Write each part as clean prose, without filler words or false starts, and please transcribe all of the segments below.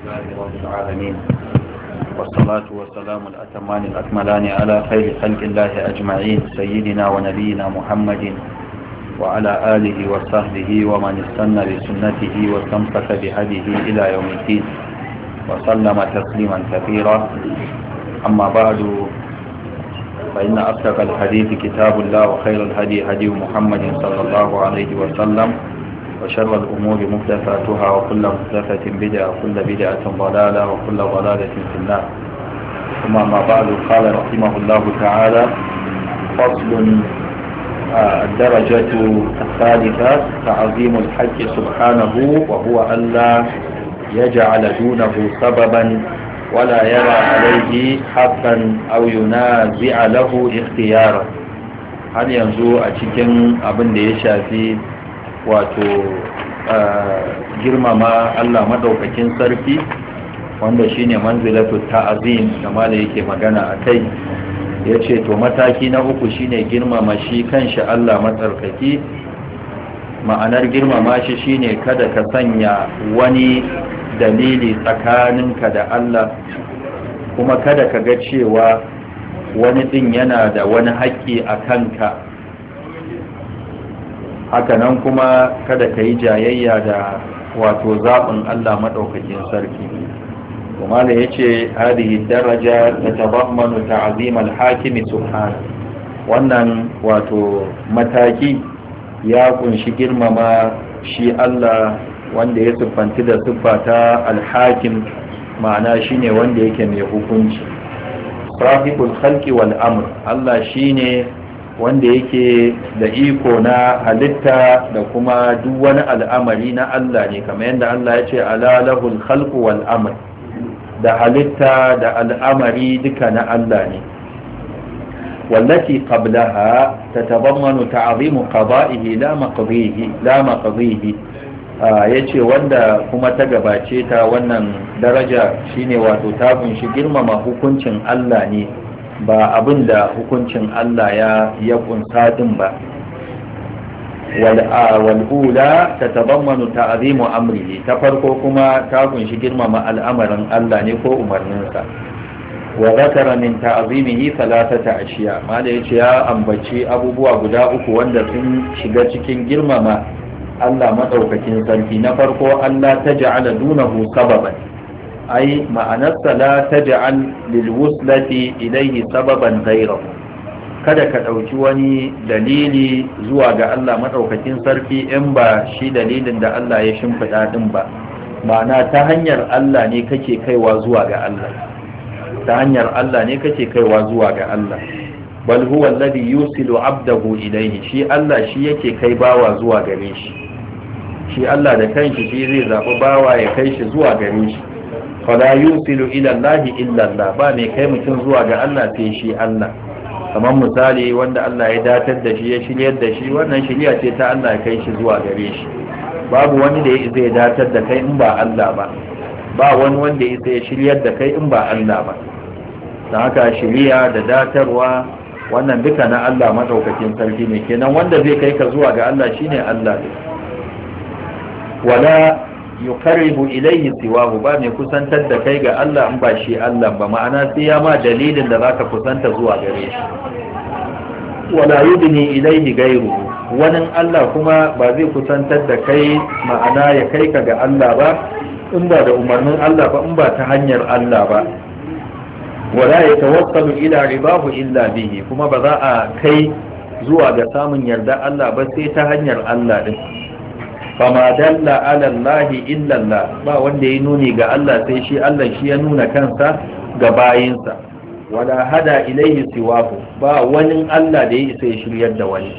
لله رب العالمين والصلاة والسلام الأتمان الأكملان على خير خلق الله أجمعين سيدنا ونبينا محمد وعلى آله وصحبه ومن استنى بسنته واستمسك بهديه إلى يوم الدين وسلم تسليما كثيرا أما بعد فإن أصدق الحديث كتاب الله وخير الهدي هدي محمد صلى الله عليه وسلم وشر الأمور محدثاتها وكل محدثة بدعة وكل بدعة ضلالة وكل ضلالة في النار ثم ما بعد قال رحمه الله تعالى فصل الدرجة الثالثة تعظيم الحق سبحانه وهو ألا يجعل دونه سببا ولا يرى عليه حقا أو ينازع له اختيارا هل ينزو أتكن أبن ليشافي wato girmama Allah madaukakin sarki wanda shine manzilatu ta'zim da mala yake magana akai yace to mataki na uku shine girmama shi kanshi Allah matsarkaki ma'anar girmama shi shine kada ka sanya wani dalili tsakaninka da Allah kuma kada ka ga cewa wani din yana da wani haƙƙi a kanka hakanan kuma kada ka yi jayayya da wato zaɓin Allah maɗaukakin sarki kuma da ya ce hadihi daraja da tabammanu ta'azim al-hakimi subhana wannan wato mataki ya kunshi girmama shi Allah wanda ya siffanti da siffata al-hakim ma'ana shine wanda yake mai hukunci sahibul khalqi wal amr Allah shine wanda yake da iko na halitta da kuma duk wani al'amari na Allah ne kamar yadda Allah ya ce ala lahul khalqu wal amr da halitta da al'amari duka na Allah ne wallati qablaha tatabammanu ta'zimu qada'ihi la maqdihi yace wanda kuma ta gabace ta wannan daraja shine wato ta kunshi girmama hukuncin Allah ne ba abin da hukuncin Allah ya kunsa din ba wal'ula ta tabammanu ta'azimu amrihi ta farko kuma ta kunshi girmama al'amarin Allah ne ko umarninsa wa zakara min ta'azimihi salatata ashiya mala yace ya ambaci abubuwa guda uku wanda sun shiga cikin girmama Allah madaukakin sarki na farko Allah taj'ala dunahu sababan ai ma'anarsa la taj'al lil wuslati ilayhi sababan ghayrahu kada ka dauki wani dalili zuwa ga Allah madaukakin sarki in ba shi dalilin da Allah ya shimfida din ba ma'ana ta hanyar Allah ne kake kaiwa zuwa ga Allah ta hanyar Allah ne kake kaiwa zuwa ga Allah bal huwa alladhi yusilu 'abdahu ilayhi shi Allah shi yake kai bawa zuwa gare shi Allah da kanshi shi zai zabi bawa ya kai shi zuwa gare shi fala yusilu ila Allah illa Allah ba mai kai mutum zuwa ga Allah sai shi Allah kamar misali wanda Allah ya datar da shi ya shiryar da shi wannan shiriya ce ta Allah ya kai shi zuwa gare shi babu wani da zai datar da kai in ba Allah ba ba wani wanda ya shiryar da kai in ba Allah ba don haka shiriya da datarwa wannan duka na Allah madaukakin sarki ne kenan wanda zai kai ka zuwa ga Allah shine Allah ne wala yuqarribu ilayhi siwahu ba mai kusantar da kai ga Allah in ba shi Allah ba ma'ana sai ya ma dalilin da zaka kusanta zuwa gare shi wala yudni ilayhi ghayru wani Allah kuma ba zai kusantar da kai ma'ana ya kai ka ga Allah ba in ba da umarnin Allah ba in ba ta hanyar Allah ba wala yatawassalu ila ribahu illa bihi kuma ba za a kai zuwa ga samun yarda Allah ba sai ta hanyar Allah din fama dalla ala Allah illa Allah ba wanda ya nuni ga Allah sai shi Allah shi ya nuna kansa ga bayinsa wala hada ilaihi siwahu ba wani Allah da ya isa ya shiryar da wani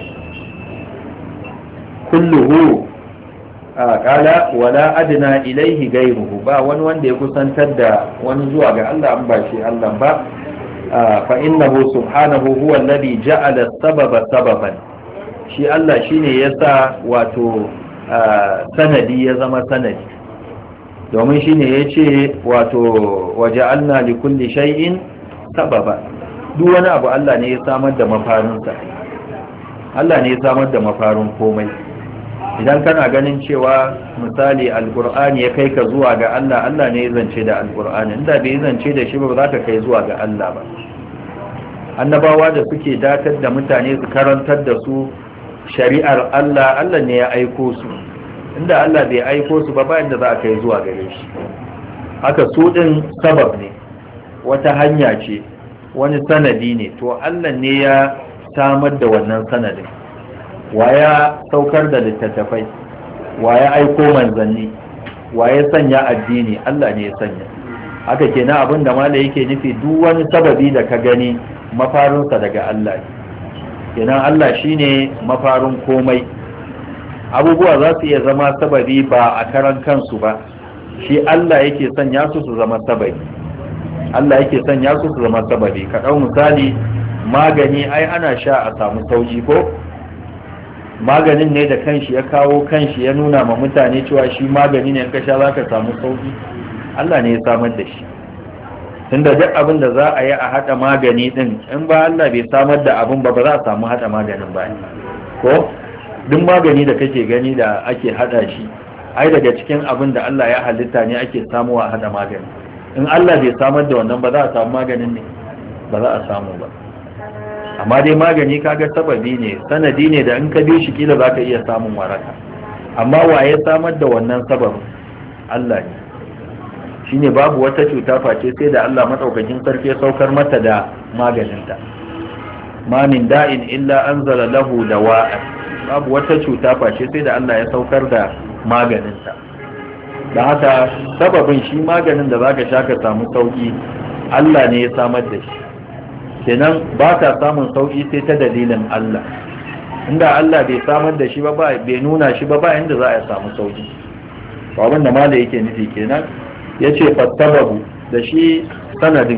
kulluhu qala wala adna ilaihi ghayruhu ba wani wanda ya kusantar da wani zuwa ga Allah an ba shi Allah ba fa innahu subhanahu huwa alladhi ja'ala sababa sababan shi Allah shine yasa wato sanadi ya zama sanadi domin shine yace wato waja'alna li kulli shay'in sababa duk wani abu Allah ne ya samar da mafarin sa Allah ne ya samar da mafarin komai idan kana ganin cewa misali alkur'ani ya kai ka zuwa ga Allah, Allah ne ya zance da alkur'ani, inda bai zance da shi ba za ka kai zuwa ga Allah ba. Annabawa da suke datar da mutane su karantar da su shari'ar Allah, Allah ne ya aiko su, inda Allah bai aiko su ba bayan da za a kai zuwa gare shi. Haka su din sabab ne, wata hanya ce, wani sanadi ne, to Allah ne ya samar da wannan sanadin. Wa ya saukar da littattafai, wa ya aiko manzanni, wa ya sanya addini, Allah ne ya sanya. Haka kenan abin da malai yake nufi, duk wani sababi da ka gani mafarinsa daga Allah ne. Kenan Allah shine mafarin komai. Abubuwa za su iya zama sababi ba a karan kansu ba, shi Allah yake sanya su su zama sababi. Allah yake sanya su su zama sababi. Ka ɗau misali, magani ai ana sha a samu sauki ko? Maganin ne da kanshi ya kawo kanshi ya nuna ma mutane cewa shi magani ne, ka sha za ka samu sauki. Allah ne ya samar da shi. Tunda duk abin da za a yi a haɗa magani ɗin, in ba Allah bai samar da abin ba, ba za a samu haɗa maganin ba. Ko duk magani da kake gani da ake haɗa shi, ai daga cikin abin da Allah ya halitta ne ake samuwa a haɗa magani. In Allah bai samar da wannan ba, za a samu maganin ne, ba za a samu ba. Amma dai magani kaga sababi ne, sanadi ne da in ka bi shi kila za ka iya samun waraka. Amma wa ya samar da wannan sababin? Allah ne. Shine babu wata cuta face sai da Allah madaukakin sarki ya saukar mata da maganinta. Ma min da'in illa anzala lahu dawa'an. Babu wata cuta face sai da Allah ya saukar da maganinta. Da haka sababin shi maganin da zaka sha ka samu sauki, Allah ne ya samar da shi. Kenan ba ta samun sauki sai ta dalilin Allah. Inda Allah bai samar da shi ba, bai nuna shi ba, inda za a samu sauki. Abin da mala yake nufi kenan, ya ce fattabahu da shi sanadin,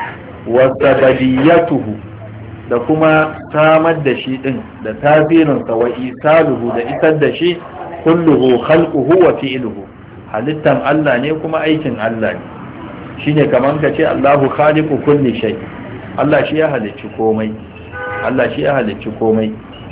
wasabadiyatuhu da kuma samar da shi din, da tasirinsa, wa isaluhu da isar da shi, kulluhu khalquhu wa fi'luhu, halittan Allah ne kuma aikin Allah ne. Shine kaman ka ce Allahu khaliqu kulli shay, Allah shi ya halicci komai, Allah shi ya halicci komai.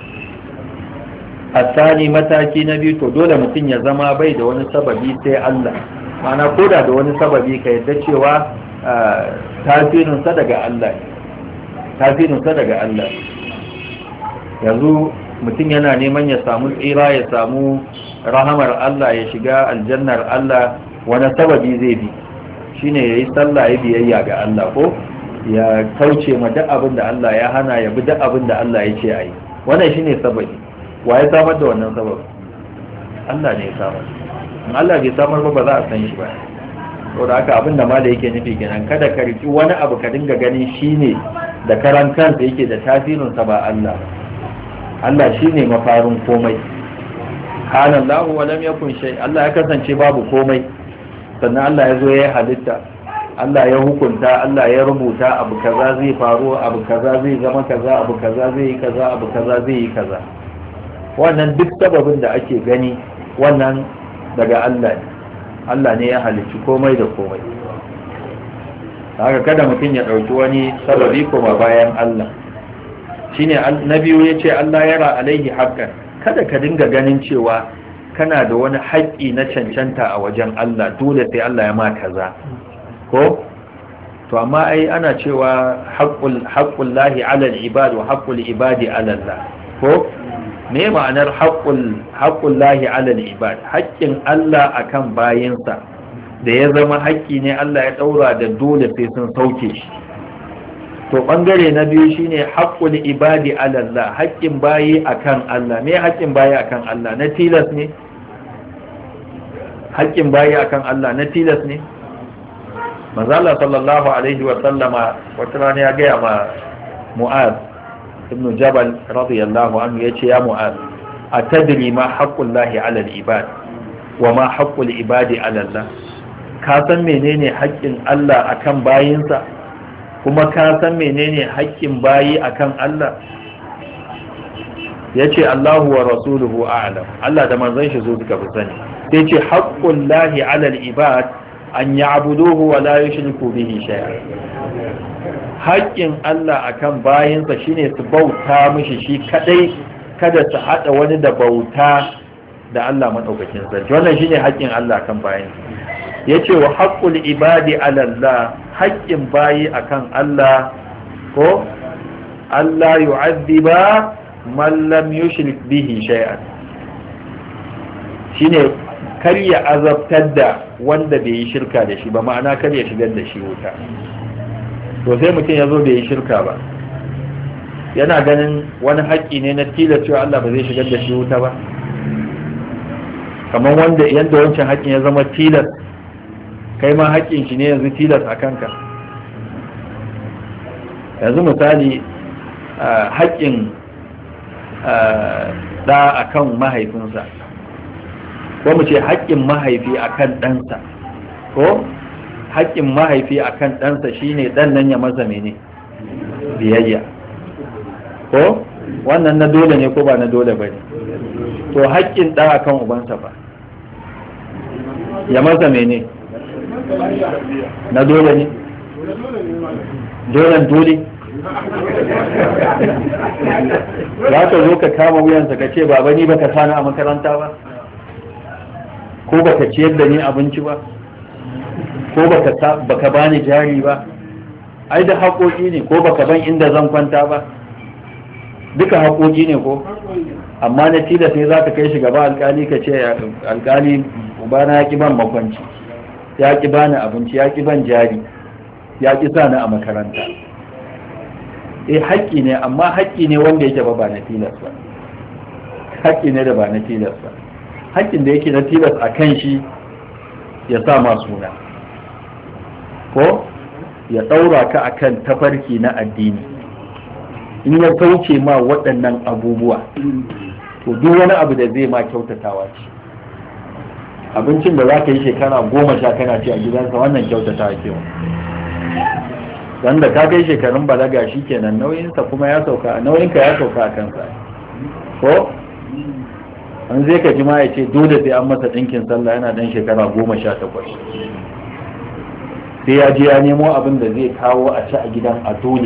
Asani mataki na biyu, to dole mutum ya zama bai da wani sababi sai Allah. Ma'ana koda da wani sababi ka yadda cewa tasirinsa daga Allah, tasirinsa daga Allah. Yanzu mutum yana neman ya samu tsira, ya samu rahamar Allah, ya shiga aljannar Allah, wani sababi zai bi? Shine yayi sallah, ya biyayya ga Allah, ko ya kauce ma duk abin da Allah ya hana, ya bi duk abin da Allah ya ce a yi. Wannan shine sababi. Wa ya samar da wannan sababi? Allah ne ya samar. In Allah bai samar ba za a san shi ba. Saboda haka abin da mala yake nufi kenan, kada ka riki wani abu ka dinga ganin shine da karan kansa yake da tasirin sa ba Allah. Allah shine mafarin komai. Kana Allah wa lam yakun shay. Allah ya kasance babu komai. Sannan Allah ya zo ya halitta. Allah ya hukunta, Allah ya rubuta abu kaza zai faru, abu kaza zai zama kaza, abu kaza zai yi kaza, abu kaza zai yi kaza. Wannan duk sababin da ake gani, wannan daga Allah ne. Allah ne ya halicci komai da komai. Haka kada mutum ya ɗauki wani sababi kuma bayan Allah. Shine na biyu ya ce Allah yara alaihi haqqan. Kada ka dinga ganin cewa kana da wani haƙƙi na cancanta a wajen Allah, dole sai Allah ya ma kaza. Ko to amma ai ana cewa haqqul lahi ala al-ibad wa haqqul ibadi ala Allah. Ko me ma'anar haqqul lahi ala al-ibad? Haƙƙin Allah akan bayinsa da ya zama haƙƙi ne Allah ya daura da dole sai sun sauke shi. To bangare na biyu shine haqqul ibadi ala Allah, haƙƙin bayi akan Allah. Me haƙƙin bayi akan Allah? Na tilas ne? Haƙƙin bayi akan Allah na tilas ne? Manzo Allah sallallahu alaihi wa sallama wata rana ya gaya ma Mu'az ibn Jabal radiyallahu anhu, yace ya Mu'az, atadri ma haqqullahi 'ala al-ibad wa ma haqqul ibadi 'ala Allah? Ka san menene haƙƙin Allah akan bayinsa, kuma ka san menene haƙƙin bayi akan Allah? Yace Allahu wa rasuluhu a'lam. Allah da manzon shi zo suka fi sani. Sai ce haqqullahi 'ala al-ibad an ya'buduhu wa la yushriku bihi shay'a. Haƙƙin Allah akan bayinsa shine su bauta mishi shi kadai, kada su hada wani da bauta da Allah madaukakin sarki. Wannan shine haƙƙin Allah kan bayin. Yace wa haqqul ibadi ala Allah, haƙƙin bayi akan Allah ko Allah yu'adhiba man lam yushrik bihi shay'an, shine kar ya azabtar da wanda bai yi shirka da shi ba, ma'ana kar ya shigar da shi wuta. To sai mutum ya zo bai yi shirka ba, yana ganin wani haƙƙi ne na tilas cewa Allah ba zai shigar da shi wuta ba, kamar wanda yadda wancan haƙƙin ya zama tilas, kai ma haƙƙin shi ne yanzu tilas a kanka. Yanzu misali haƙƙin ɗa a kan mahaifinsa, ko mu ce haƙƙin mahaifi a kan ɗansa, ko haƙƙin mahaifi a kan ɗansa shine ɗan nan ya masa mene biyayya, ko wannan na dole ne ko ba na dole ba ne? To haƙƙin ɗa a kan ubansa ba ya masa mene na dole ne? Dole za ka zo ka kama wuyansa ka ce baba ni baka sani a makaranta ba, ko baka ciyar da ni abinci ba, ko baka bani jari ba, ai da haƙoƙi ne, ko baka ban inda zan kwanta ba, duka haƙoƙi ne ko? Amma na tilas ne za ka kai shi gaba alƙali ka ce alƙali ubana ya ƙi ban makwanci, ya ƙi bani abinci, ya ƙi ban jari, ya ƙi sa ni a makaranta. Haƙƙi ne, amma haƙƙi ne wanda yake ba na tilas ba, haƙƙi ne da ba na tilas ba. Haƙƙin da yake na tilas a kan shi ya sa ma suna, ko ya ɗaura ka akan tafarki na addini. In ya kauce ma waɗannan abubuwa, to duk wani abu da zai ma kyautatawa ce. Abincin da za ka yi shekara 10 kana ci a gidansa, wannan kyautatawa ke. Wanda ka kai shekarun balaga shi kenan nauyinsa kuma ya sauka, nauyinka ya sauka a kansa, ko an zai ka ji ma ya ce dole sai an masa ɗinkin sallah yana ɗan shekara 18, sai ya je ya nemo abin da zai kawo a ci a gidan a dole,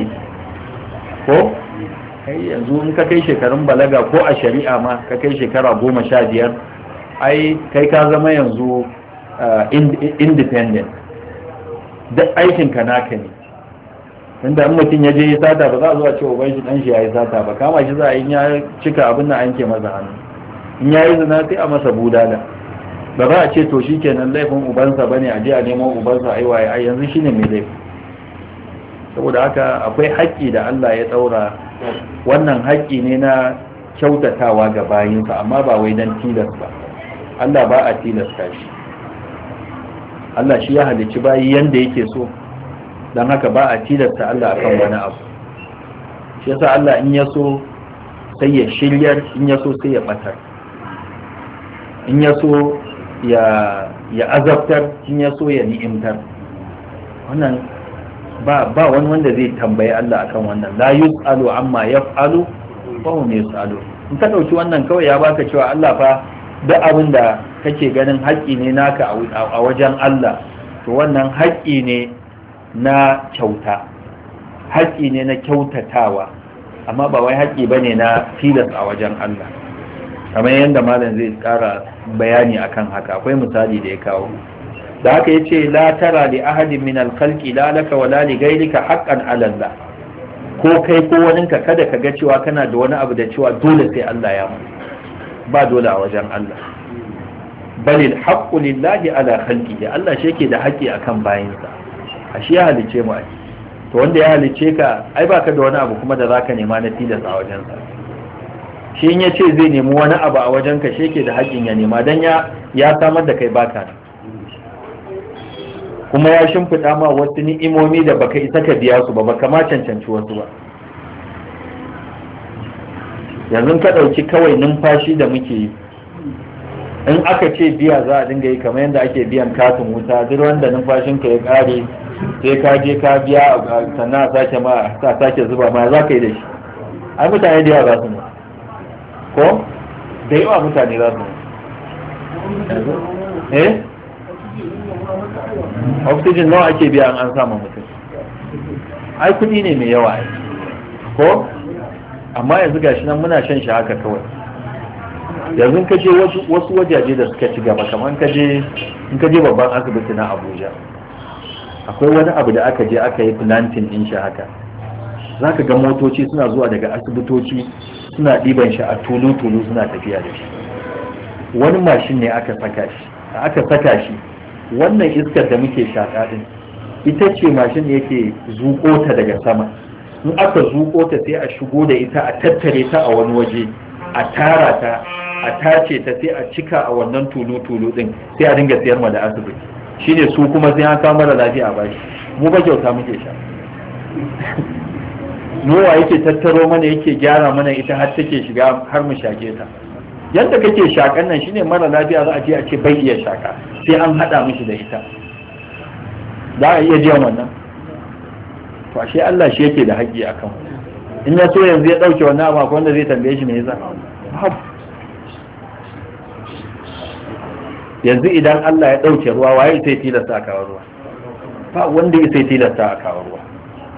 ko kai yanzu in ka kai shekarun balaga ko a shari'a ma ka kai shekara 15, ai kai ka zama yanzu independent, duk aikinka naka ne. Inda in mutum ya je yi sata ba za a zo a ce uban shi dan shi ya yi sata ba, kama shi za a yi ya cika abin da an ke masa hannu, in ya yi zina sai a masa budala, ba za a ce to shi kenan laifin ubansa ba ne a je a neman ubansa aiwaye ai yanzu shine mai laifi. Saboda haka akwai haƙƙi da Allah ya ɗaura, wannan haƙƙi ne na kyautatawa ga bayinsa, amma ba wai dan tilas ba. Allah ba a tilasta shi, Allah shi ya halicci bayi yanda yake so, don haka ba a tilasta Allah akan wani abu. Shi yasa Allah in ya so sai ya shiryar, in ya so sai ya batar, in ya so ya azabtar, in ya so ya ni'imtar. Wannan ba wani wanda zai tambayi Allah akan wannan. La yus'alu amma yaf'alu wa hum yus'alu. In ka dauki wannan kawai ya baka cewa Allah fa duk abin da kake ganin haƙƙi ne naka a wajen Allah, to wannan haƙƙi ne na kyauta, haƙƙi ne na kyautatawa, amma ba wai haƙƙi bane na tilas a wajen Allah. Kamar yadda malam zai ƙara bayani akan haka, akwai misali da ya kawo. Da haka yace la tara li ahadin min al-khalqi la laka wa la li ghayrika haqqan 'ala Allah. Ko kai ko waninka kada ka ga cewa kana da wani abu da cewa dole sai Allah ya mu. Ba dole a wajen Allah. Balil haqqu lillahi ala khalqihi. Allah shi yake da haƙƙi akan bayinsa. Shi ya halice mu ai. To wanda ya halice ka ai baka da wani abu kuma da zaka nema na tilas a wajensa. Shi in yace zai nemi wani abu a wajenka shi yake da haƙƙin ya nema dan ya samar da kai baka. Kuma ya shimfiɗa ma wasu ni'imomi da baka isa ka biya su ba, baka ma cancanci wasu ba. Yanzu ka ɗauki kawai numfashi da muke yi, in aka ce biya za a dinga yi kamar yadda ake biyan katin wuta, duk wanda numfashinka ya ƙare sai ka je ka biya sannan a sake zuba ma za ka yi da shi. Ai mutane da yawa za su mu, ko da yawa mutane za su mu. Oxygen nawa ake biya an sama mutum? Ai kudi ne mai yawa ko? Amma yanzu gashi nan muna shan shi haka kawai. yanzu ka je wasu wajaje da suka ci gaba, kamar in ka je babban asibiti na Abuja, akwai wani abu da aka je aka yi planting din shi haka, za ka ga motoci suna zuwa daga asibitoci suna ɗiban shi a tulu-tulu suna tafiya da shi. Wani mashin ne aka saka shi wannan iskar da muke shaƙa din ita ce mashin yake zuƙo ta daga sama. In aka zuƙo ta sai a shigo da ita a tattare ta a wani waje, a tara ta, a tace ta, sai a cika a wannan tulu-tulu din, sai a dinga sayar ma da asibiti. Shine su kuma sai an kawo mara lafiya a bashi, mu ba kyauta muke sha. Nowa yake tattaro mana, yake gyara mana ita har take shiga har mu shake ta. Yadda kake shakan nan shine mara lafiya za a je a ce bai iya shaka, sai an hada mishi da ita. Za a iya jiyan wannan? To ashe Allah shi yake da haƙƙi akan mu. In ya so yanzu ya dauke wannan abu, wanda zai tambaye shi me yasa? Yanzu idan Allah ya dauke ruwa, waye sai tilasta a kawo ruwa? Ba wanda ya sai tilasta a kawo ruwa.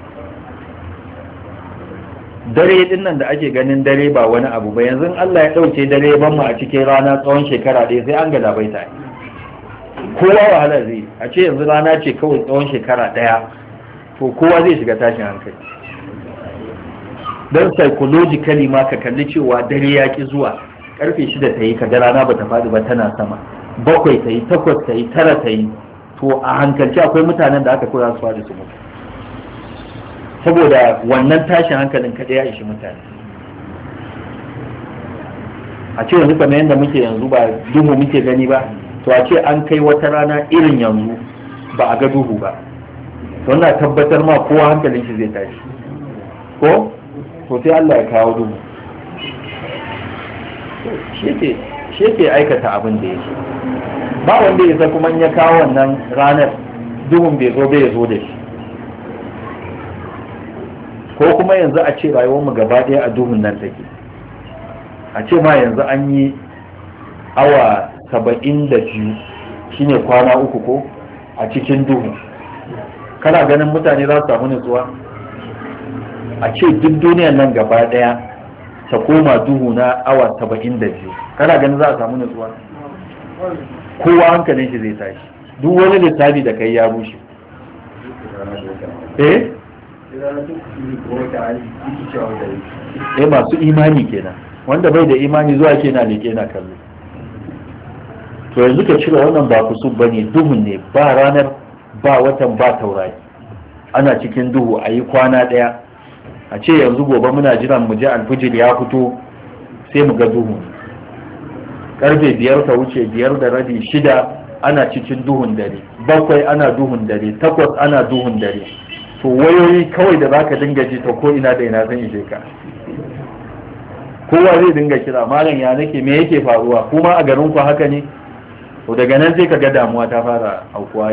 Dare din nan da ake ganin dare ba wani abu ba, yanzu Allah ya dauke dare ban mu a cikin rana tsawon shekara ɗaya, sai an gada bai ta. Kowa wahala zai, a ce yanzu rana ce kawai tsawon shekara ɗaya, to kowa zai shiga tashin hankali. Don psychologically ma ka kalli cewa dare ya ki zuwa, karfe 6 ta yi kaga rana ba ta faɗi ba tana sama, 7 ta yi, 8 ta yi, 9 ta yi, to a hankalci akwai mutanen da aka koya su faɗi su mutu. Saboda wannan tashin hankalin kaɗai ya ishi mutane. A ce yanzu kamar yadda muke yanzu ba duhu muke gani ba, to a ce an kai wata rana irin yanzu ba a ga duhu ba, to na tabbatar ma kowa hankalin shi zai tashi ko to sai Allah ya kawo duhu. Shi yake aikata abin da yake, ba wanda ya san kuma in ya kawo wannan ranar duhun bai zo bai zo da shi. Ko kuma yanzu a ce rayuwarmu gaba ɗaya a duhun nan take, a ce ma yanzu an yi awa 72 shine kwana 3 ko a cikin duhu, kana ganin mutane za su samu nutsuwa? A ce duk duniyar nan gaba ɗaya ta koma duhu na awa 72, kana ganin za a samu nutsuwa? Kowa hankalin shi zai tashi, duk wani lissafi da kai ya rushe. Masu imani kenan, wanda bai da imani zuwa ke na leke na kallo. To yanzu ka cire wannan ba kusur bane, duhun ne, ba ranar, ba watan, ba taurari, ana cikin duhu a yi kwana ɗaya. A ce yanzu gobe muna jiran mu je alfijir ya fito, sai mu ga duhu. Karfe 5 ta wuce, 5 da rabi, 6 ana cikin duhun dare, 7 ana duhun dare, 8 ana duhun dare. To wayoyi kawai da zaka dinga ji ta ko ina da ina zan ishe ka. Kowa zai dinga kira, malam ya nake, me yake faruwa, kuma a garin ku haka ne? To daga nan sai kaga damuwa ta fara aukuwa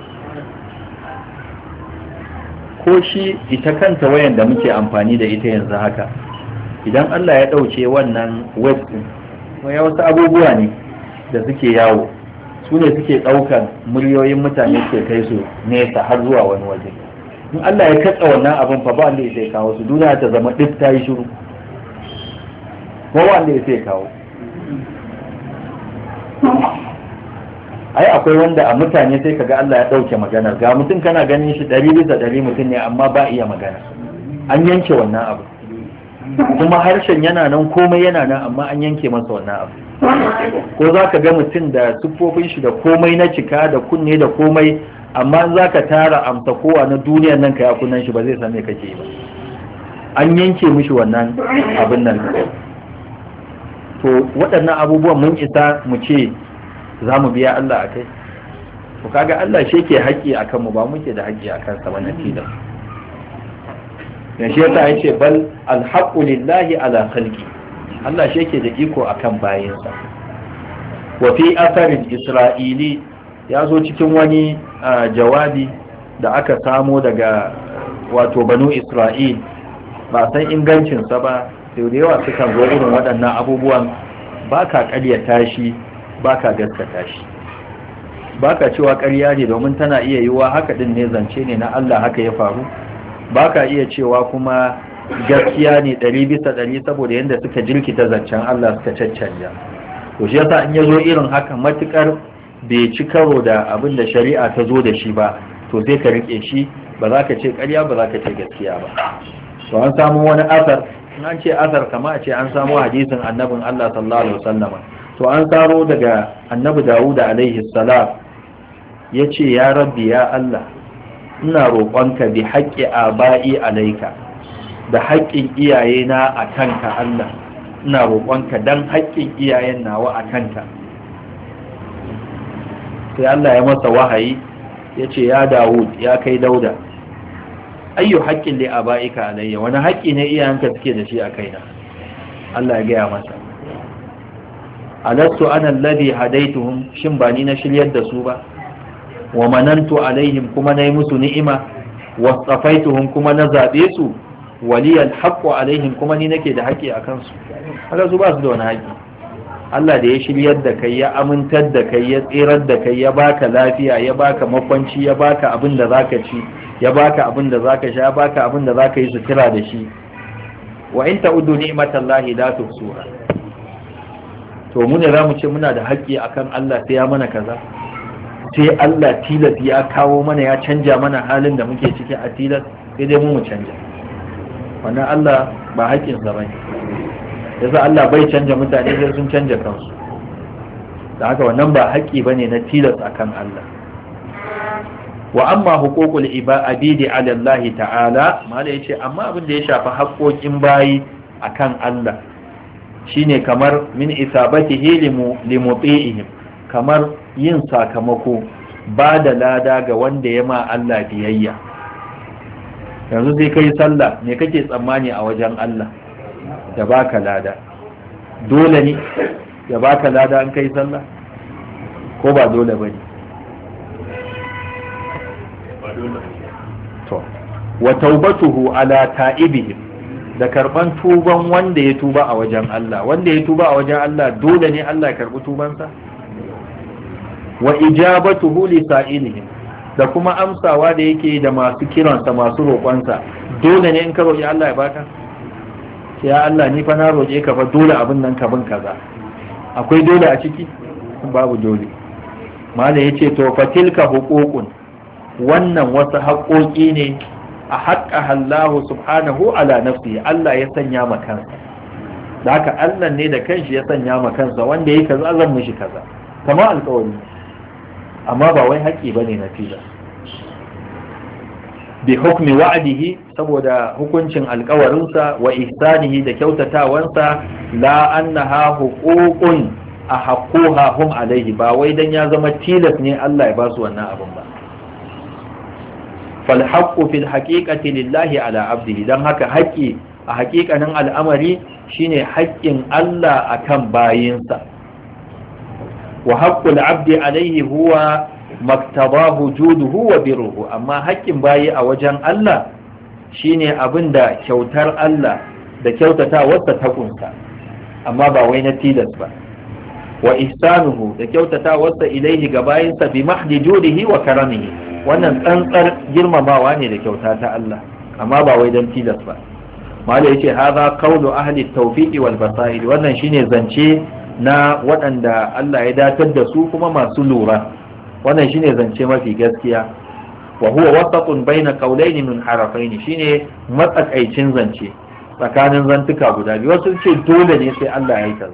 ko shi ita kanta wayan da muke amfani da ita yanzu haka, idan Allah ya dauke wannan web din, waya wasu abubuwa ne da suke yawo, su ne suke daukan miliyoyin mutane suke kai su nesa har zuwa wani waje. In Allah ya katsa wannan abin fa ba wanda ya sai kawo su, duniya ta zama duk ta yi shiru, ko wanda ya sai kawo. Ai akwai wanda a mutane sai kaga Allah ya dauke magana, ga mutum kana ganin shi 100% mutum ne amma ba iya magana, an yanke wannan abu. Kuma harshen yana nan, komai yana nan, amma an yanke masa wannan abu. Ko za ka ga mutum da siffofin shi da komai na cika da kunne da komai, amma za ka tara amsa kowa na duniyar nan ka yakunan shi ba zai san me kake yi ba, an yanke mishi wannan abin nan. To waɗannan abubuwan mun isa mu ce za mu biya Allah a kai? To kaga Allah shi ke haƙƙi a kanmu, ba muke da haƙƙi a kansa ba na tilas. Yanzu yasa ya ce bal alhaqqu lillahi ala khalqi, Allah shi ke da iko akan bayinsa. Wa fi asarin isra'ili, ya zo cikin wani jawabi da aka samo daga wato banu Isra'il, ba san ingancinsa ba, sau da yawa sukan zo irin waɗannan abubuwan, ba ka ƙaryata shi, ba ka gaskata shi, ba ka cewa ƙarya ne domin tana iya yiwuwa haka ɗin ne, zance ne na Allah haka ya faru, ba ka iya cewa kuma gaskiya ne 100% saboda yadda suka jirkita zancen Allah suka caccanja. to shi yasa in ya zo irin haka matukar bai ci karo da abin da shari'a ta zo da shi ba to sai ka rike shi, ba za ka ce ƙarya ba za ka ce gaskiya ba. to an samu wani asar, in an ce asar kama a ce an samu hadisin annabin Allah sallallahu alaihi wasallama, to an saro daga annabi Dawud alaihi salam yace ya rabbi ya Allah ina roƙonka bi haqqi aba'i alaika, da haƙƙin iyayena a kanka Allah, ina roƙonka dan haƙƙin iyayen nawa a kanka. sai Allah ya masa wahayi yace ya Dawud ya kai Dauda, ayyu haqqin li aba'ika alayya, wani haƙƙi ne iyayenka suke da shi a kaina? Allah ya gaya masa, alastu ana alladhi hadaituhum, shin ba ni na shiryar da su ba, wa manantu alaihim kuma nayi musu ni'ima, wasafaituhum kuma na zabe su, waliyal haqqu alaihim kuma ni nake da haƙƙi akan su. haka su ba su da wani haƙƙi. Allah da ya shiryar da kai, ya amintar da kai, ya tsirar da kai, ya baka lafiya, ya baka makwanci, ya baka abin da zaka ci, ya baka abin da zaka sha, ya baka abin da zaka yi sutura da shi. wa in ta'uddu ni'matallahi la tuhsuha. to mu ne za mu ce muna da haƙƙi akan Allah sai ya mana kaza, sai Allah tilas ya kawo mana, ya canja mana halin da muke ciki a tilas, sai dai mu canja. wannan Allah ba haƙƙinsa bane, yasa Allah bai canja mutane sai sun canja kansu. da haka wannan ba haƙƙi bane na tilas akan Allah. wa amma huququl ibadi ala Allah ta'ala, mala yace amma abin da ya shafi haƙƙoƙin bayi akan Allah shine kamar min isabatihi limuti'ihim, kamar yin sakamako, ba da lada ga wanda ya ma Allah biyayya. yanzu sai kai sallah, me kake tsammani a wajen Allah? ya baka lada. dole ne ya baka lada an kai sallah ko ba dole bane? to wa taubatuhu ala ta'ibihim, da karban tuban wanda ya tuba a wajen Allah. wanda ya tuba a wajen Allah dole ne Allah ya karbi tubansa. wa ijabatuhu li sa'ilihim, da kuma amsawa da yake da masu kiransa, masu roƙonsa. dole ne in ka roƙi Allah ya baka? ya Allah ni fa na roƙe ka fa dole abin nan ka bin kaza, akwai dole a ciki? babu dole. malai yace to fatilka huququn, wannan wasu haƙoƙi ne a haƙƙa Allah subhanahu ala nafsi, Allah ya sanya ma kansa. da haka Allah ne da kanshi ya sanya ma kansa, wanda yake kaza zan mishi kaza, kamar alƙawari. amma ba wai haƙƙi bane na tilas. bi hukmi wa'dihi, saboda hukuncin alƙawarinsa, wa ihsanihi da kyautatawansa, la annaha huququn ahaqquha hum alaihi, ba wai dan ya zama tilas ne Allah ya ba su wannan abin ba. fal haqqu fil haqiqati lillahi ala abdihi, dan haka haƙƙi a haƙiƙanin al'amari shine haƙƙin Allah akan bayinsa. wa haqqul abdi alaihi huwa maktabahu juduhu wa birruhu, amma haƙƙin bayi a wajen Allah shine abinda kyautar Allah da kyautatawarsa ta kunsa, amma ba wai na tilas ba. wa ihsanuhu, da kyautatawarsa ilaihi ga bayinsa bi mahdi judihi wa karamihi, wannan tsantsar girmamawa ne da kyauta ta Allah, amma ba wai dan tilas ba. malai yace hadha qawlu ahli at-tawfiq wal basair, wannan shine zance na waɗanda Allah ya datar da su kuma masu lura. wannan shine zance mafi gaskiya. wa huwa wasatun baina qawlayn min harafayn, shine matsakaicin zance tsakanin zantuka guda biyu. wasu ce dole ne sai Allah ya yi kaza,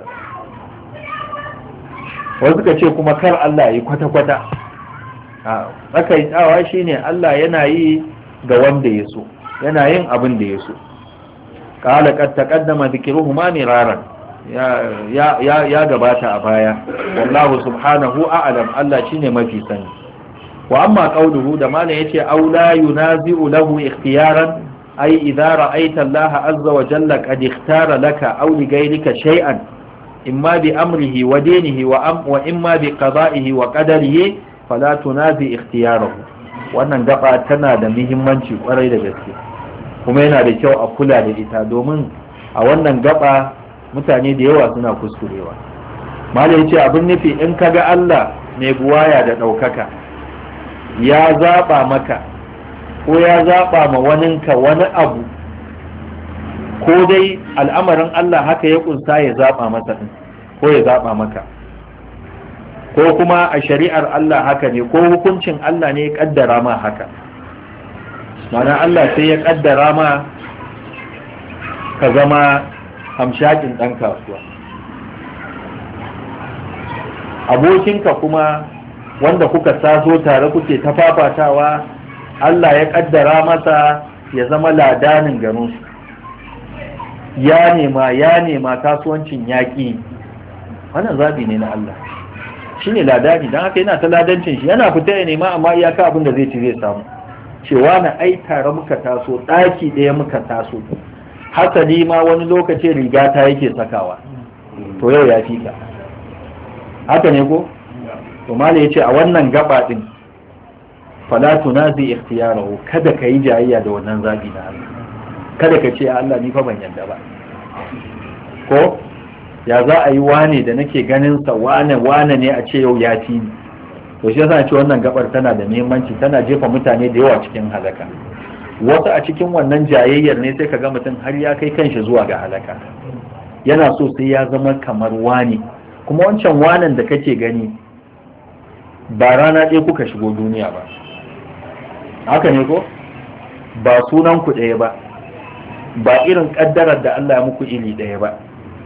wasu ka ce kuma kar Allah ya yi kwata-kwata. tsakaitawa shine Allah yana yi ga wanda ya so, yana yin abin da ya so. qala qad taqaddama dhikruhuma miraran, ya gabata a baya. wallahu subhanahu a'lam, Allah shine mafi sani. wa amma qawluhu, da mana yace aw la yunazi'u lahu ikhtiyaran, ay idza ra'aita Allah azza wa jalla qad ikhtara laka aw li ghayrika shay'an, imma bi amrihi wa dinihi wa imma bi qada'ihi wa qadarihi, fala tunazi ikhtiyarahu. wannan gaba tana da muhimmanci kwarai da gaske, kuma yana da kyau a kula da ita, domin a wannan gaba mutane da yawa suna kuskurewa. malai yace abin nufi, in kaga Allah mai buwaya da ɗaukaka ya zaɓa maka ko ya zaɓa ma waninka wani abu, ko dai al'amarin Allah haka ya kunsa ya zaɓa masa ɗin ko ya zaɓa maka, ko kuma a shari'ar Allah haka ne, ko hukuncin Allah ne ya kaddara ma haka. Mana Allah sai ya kaddara ma ka zama hamshakin ɗan kasuwa, abokinka kuma wanda kuka sazo tare kuke ta fafatawa Allah ya kaddara masa ya zama ladanin garinsu, ya nema kasuwancin yaƙi. Wannan zabi ne na Allah, shi ne ladani, don haka yana ta ladancin shi, yana fita ya nema amma iyaka abin da zai ci zai samu. Cewa na ai tare muka taso, ɗaki ɗaya muka taso, hasali ma wani lokaci riga ta yake sakawa, to yau ya fi ka. Haka ne ko? To mala ya ce a wannan gaba ɗin fala tunazi ikhtiyarahu, kada ka yi jayayya da wannan zabi na Allah, kada ka ce Allah ni fa ban yadda ba, ko ya za a yi wane da nake ganin sa wane ne a ce yau ya fi ni. To shi yasa ce wannan gabar tana da muhimmanci, tana jefa mutane da yawa cikin halaka. Wasu a cikin wannan jayayyar ne sai ka ga mutum har ya kai kanshi zuwa ga halaka, yana so sai ya zama kamar wane, kuma wancan wanan da kake gani ba rana ɗaya kuka shigo duniya ba, haka ne ko? Ba sunan ku ɗaya ba, ba irin ƙaddarar da Allah ya muku iri ɗaya ba.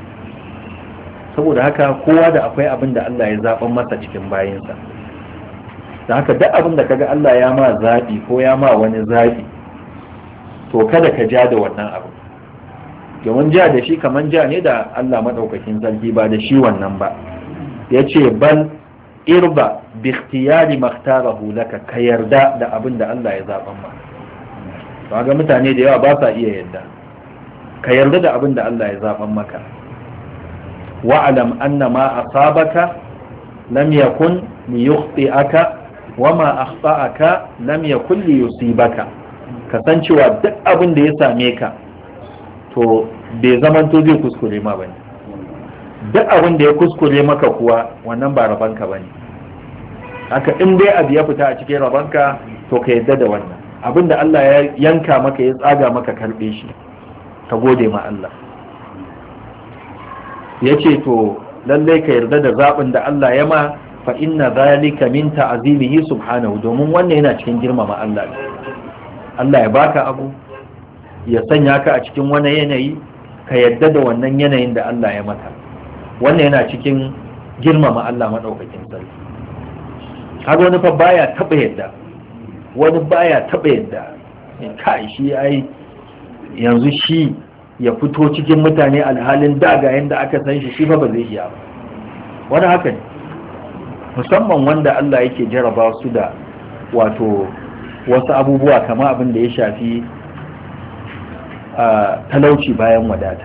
Saboda haka kowa da akwai abin da Allah ya zaɓan masa cikin bayinsa. Da haka duk abin da kaga Allah ya ma zaɓi ko ya ma wani zaɓi, to kada ka ja da wannan abu, domin ja da shi kamar ja ne da Allah maɗaukakin sarki, ba da shi wannan ba. Ya ce bal irba bi ikhtiyari makhtarahu laka, ka yarda da abin da Allah ya zaɓan ma. To ga mutane da yawa ba sa iya yarda, ka yarda da abin da Allah ya zaɓan maka. wa'alam anna ma asabaka lam yakun liyukhti'aka wa ma akhta'aka lam yakun liyusibaka. Kasancewa duk abin da ya same ka to bai zamanto zai kuskure ma bane, duk abin da ya kuskure maka kuwa wannan ba rabanka bane. Haka in dai abu ya fita a cikin rabanka to ka yadda da wannan abin da Allah ya yanka maka, ya tsaga maka, karbe shi, ka gode ma Allah. Ya ce to lallai ka yarda da zaɓin da Allah ya ma, fa inna zalika min ta'zimihi subhanahu, domin wannan yana cikin girmama Allah. Allah ya baka abu, ya sanya ka a cikin wani yanayi, ka yarda da wannan yanayin da Allah ya maka, wannan yana cikin girmama Allah madaukakin sarki. Kaga wani fa baya taba yadda, wani baya taba yadda kai shi ai yanzu shi ya fito cikin mutane alhalin daga yanda aka san shi fa ba zai iya ba. Wani haka ne, musamman wanda Allah yake jaraba su da wato wasu abubuwa kama abin da ya shafi talauci bayan wadata,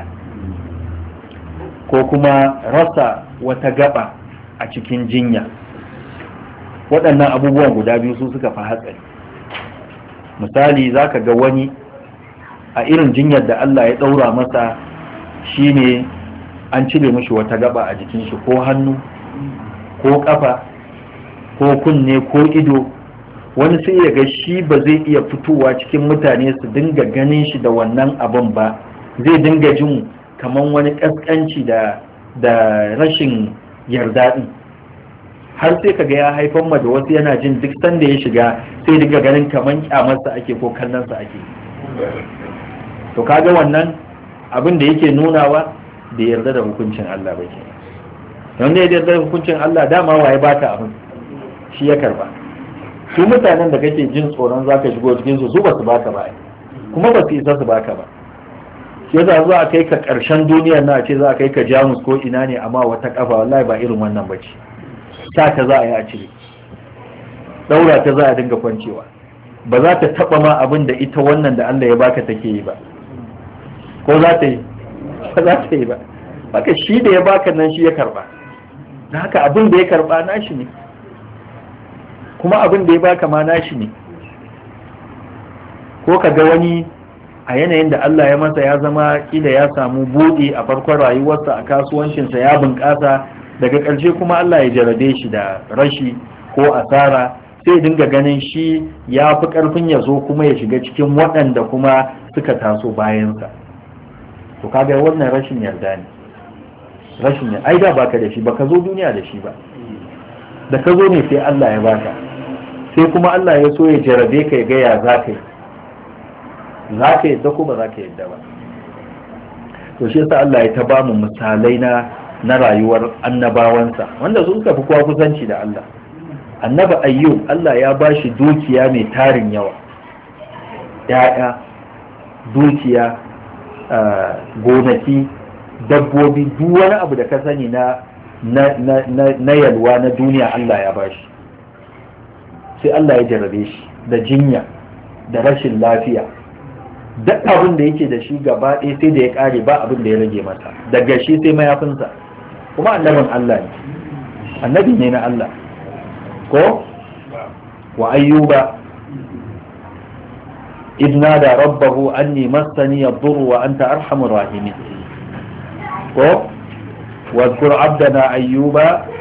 ko kuma rasa wata gaba a cikin jinya. Waɗannan abubuwan guda biyu su suka fi hatsari. Misali za ka ga wani a irin jinyar da Allah ya ɗaura masa shine an cire mishi wata gaba a jikin shi, ko hannu ko ƙafa ko kunne ko ido. Wani sai ya ga shi ba zai iya fitowa cikin mutane su dinga ganin shi da wannan abin ba, zai dinga jin kaman wani ƙasƙanci da rashin yarda ɗin, har sai kaga ya haifar ma da wasu yana jin duk sanda ya shiga sai dinga ganin kaman kyamarsa ake ko kallonsa ake. To kaga wannan abin da yake nunawa da yarda da hukuncin Allah ba ke. Wanda ya yarda da hukuncin Allah, dama waye baka abin, shi ya karba. Su mutanen da kake jin tsoron zaka shigo cikin su ba su baka ba, kuma ba su isa su baka ba. Shi yasa za a kai ka ƙarshen duniyar na ce za a kai ka Jamus ko ina ne, amma wata kafa wallahi ba irin wannan bace. Ta za a yi a cire, daura ta za a dinga kwancewa, ba za ta taba ma abin da ita wannan da Allah ya baka take yi ba. Ko za ta yi? Ba za ta yi ba. Haka shi da ya baka nan shi ya karba, da haka abin da ya karba nashi ne, kuma abin da ya baka ma nashi ne. Ko ka ga wani a yanayin da Allah ya masa ya zama kila ya samu buɗe a farkon rayuwarsa a kasuwancinsa, ya bunƙasa, daga ƙarshe kuma Allah ya jarabe shi da rashi ko asara, sai dinga ganin shi ya fi ƙarfin ya zo kuma ya shiga cikin waɗanda kuma suka taso bayansa. To kaga wannan rashin yarda ne, rashin yarda. Ai da baka da shi, baka zo duniya da shi ba, da ka zo ne sai Allah ya baka, sai kuma Allah ya so ya jarabe ka ya gaya za ka yadda ko ba za ka yadda ba. To shi yasa Allah ya ta ba mu misalai na rayuwar annabawansa wanda su suka fi kowa kusanci da Allah. Annabi Ayyub Allah ya ba shi dukiya mai tarin yawa, ya'ya, dukiya, gonaki, dabbobi, duk wani abu da ka sani na yalwa na duniya Allah ya ba shi. Sai Allah ya jarrabe shi da jinya da rashin lafiya, duk abin da yake da shi gaba ɗaya sai da ya ƙare, ba abin da ya rage masa, daga shi sai mayafinsa. Kuma annabin Allah ne, annabi ne na Allah ko wa ayyuba idna da rabbahu anni massani yadurru wa anta arhamur rahimin ko واذكر عبدنا أيوب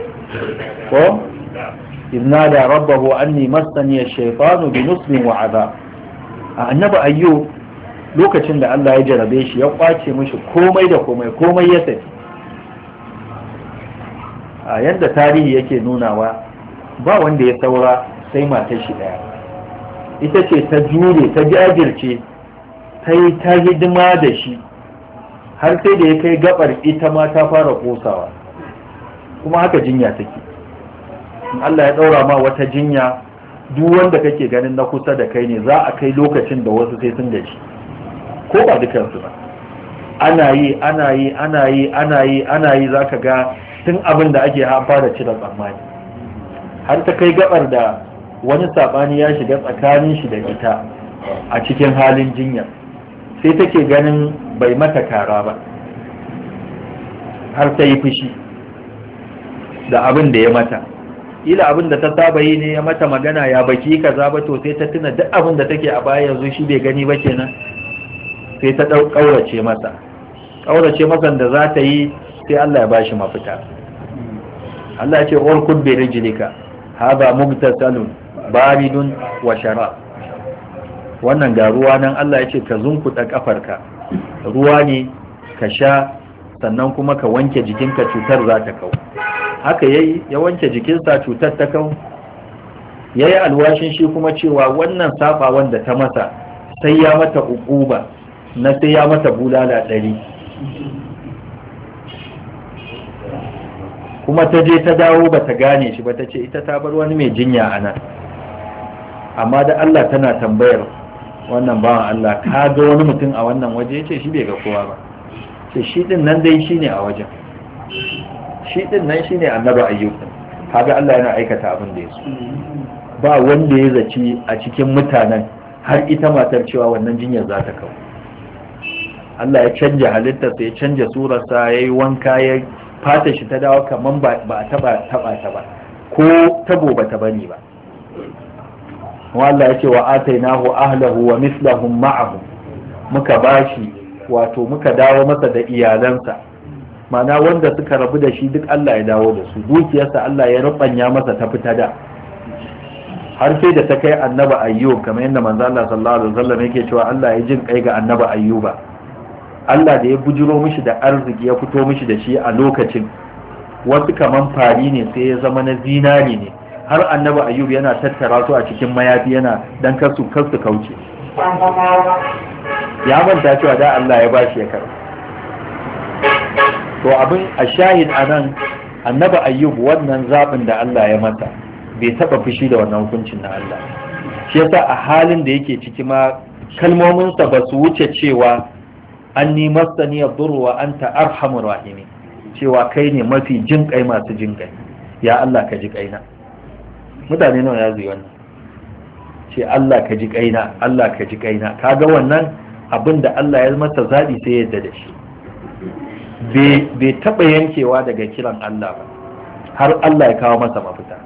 إذ نادى ربه أني مسني الشيطان بنصب وعذاب. annabi ayyub lokacin da Allah ya jarabe shi ya kwace mishi komai da komai ya tafi. A yadda tarihi yake nunawa ba wanda ya saura sai matar shi daya, ita ce ta jure ta jajirce ta yi ta hidima da shi har sai da ya kai gabar ita ma ta fara kosawa. Kuma haka jinya take, in Allah ya daura ma wata jinya, duk wanda kake ganin na kusa da kai ne za a kai lokacin da wasu sai sun gaji, ko ba dukansu ba. Ana yi za ka ga tun abin da ake fara cire tsammani, har ta kai gabar da wani saɓani ya shiga tsakanin shi da ita a cikin halin jinya, sai take ganin bai mata kara ba, har ta yi fushi da abin da ya mata. Ila abin da ta saba yi ne ya mata magana ya baki kaza ba, to sai ta tuna duk abin da take a baya yanzu shi bai gani ba kenan, sai ta ƙaurace masa da za ta yi, sai Allah ya bashi mafita. Allah ya ce urkud bi rijlika hada mugtasalun baridun wa sharab. Wannan ga ruwa nan Allah ya ce ka zunkuɗa kafarka, ruwa ne ka sha, sannan kuma ka wanke jikinka, cutar za ta kau. Haka yayi, ya wanke jikinsa, cutar ta kau. Yayi alwashin shi kuma cewa wannan saba wanda ta masa sai ya mata uquba na sai ya mata bulala 100. Kuma ta je ta dawo ba ta gane shi ba, ta ce ita ta bar wani mai jinya a nan. Amma da Allah tana tambayar wannan bawan Allah, ka ga wani mutum a wannan waje? Ya ce shi bai ga kowa ba. Ce shi din nan dai shine a wajen, shi din nan shine annabi ayyub. Kaga Allah yana aikata abin da ya so. Ba wanda ya zaci a cikin mutanen har ita matar cewa wannan jinyar za ta kawo. Allah ya canja halittarsa, ya canja surarsa, ya yi wanka, ya fata shi ta dawo kaman ba a taba ta ba, ko tabo ba ta bani ba. Allah ya ce wa atainahu ahlahu wa mislahum ma'ahum, muka bashi, wato muka dawo masa da iyalansa, mana wanda suka rabu da shi duk Allah ya dawo da su, dukiyarsa Allah ya rubanya masa ta fita da, har sai da ta kai annabi ayyub, kamar yadda manzo Allah sallallahu alaihi wasallam yake cewa Allah ya jin kai ga annabi ayyuba. Allah da ya bujiro mishi da arziki ya fito mishi da shi a lokacin, wasu kaman fari ne sai ya zama na zinari ne, har annabi ayyub yana tattara su a cikin mayafi yana dan kar su kauce. Ya manta cewa da Allah ya bashi ya karɓa. To abin a shahid anan, annabi ayyub wannan zaɓin da Allah ya mata bai taɓa fushi da wannan hukuncin na Allah. Shi yasa a halin da yake ciki ma kalmominsa ba su wuce cewa anni masani yadurru wa anta arhamur rahimin, cewa kai ne mafi jin kai masu jin kai, ya Allah ka ji kaina. Mutane nawa ya zai wannan, ce Allah ka ji kaina, Allah ka ji kaina. Kaga wannan abin da Allah ya masa zaɓi sai yadda da shi, bai taɓa yankewa daga kiran Allah ba har Allah ya kawo masa mafita.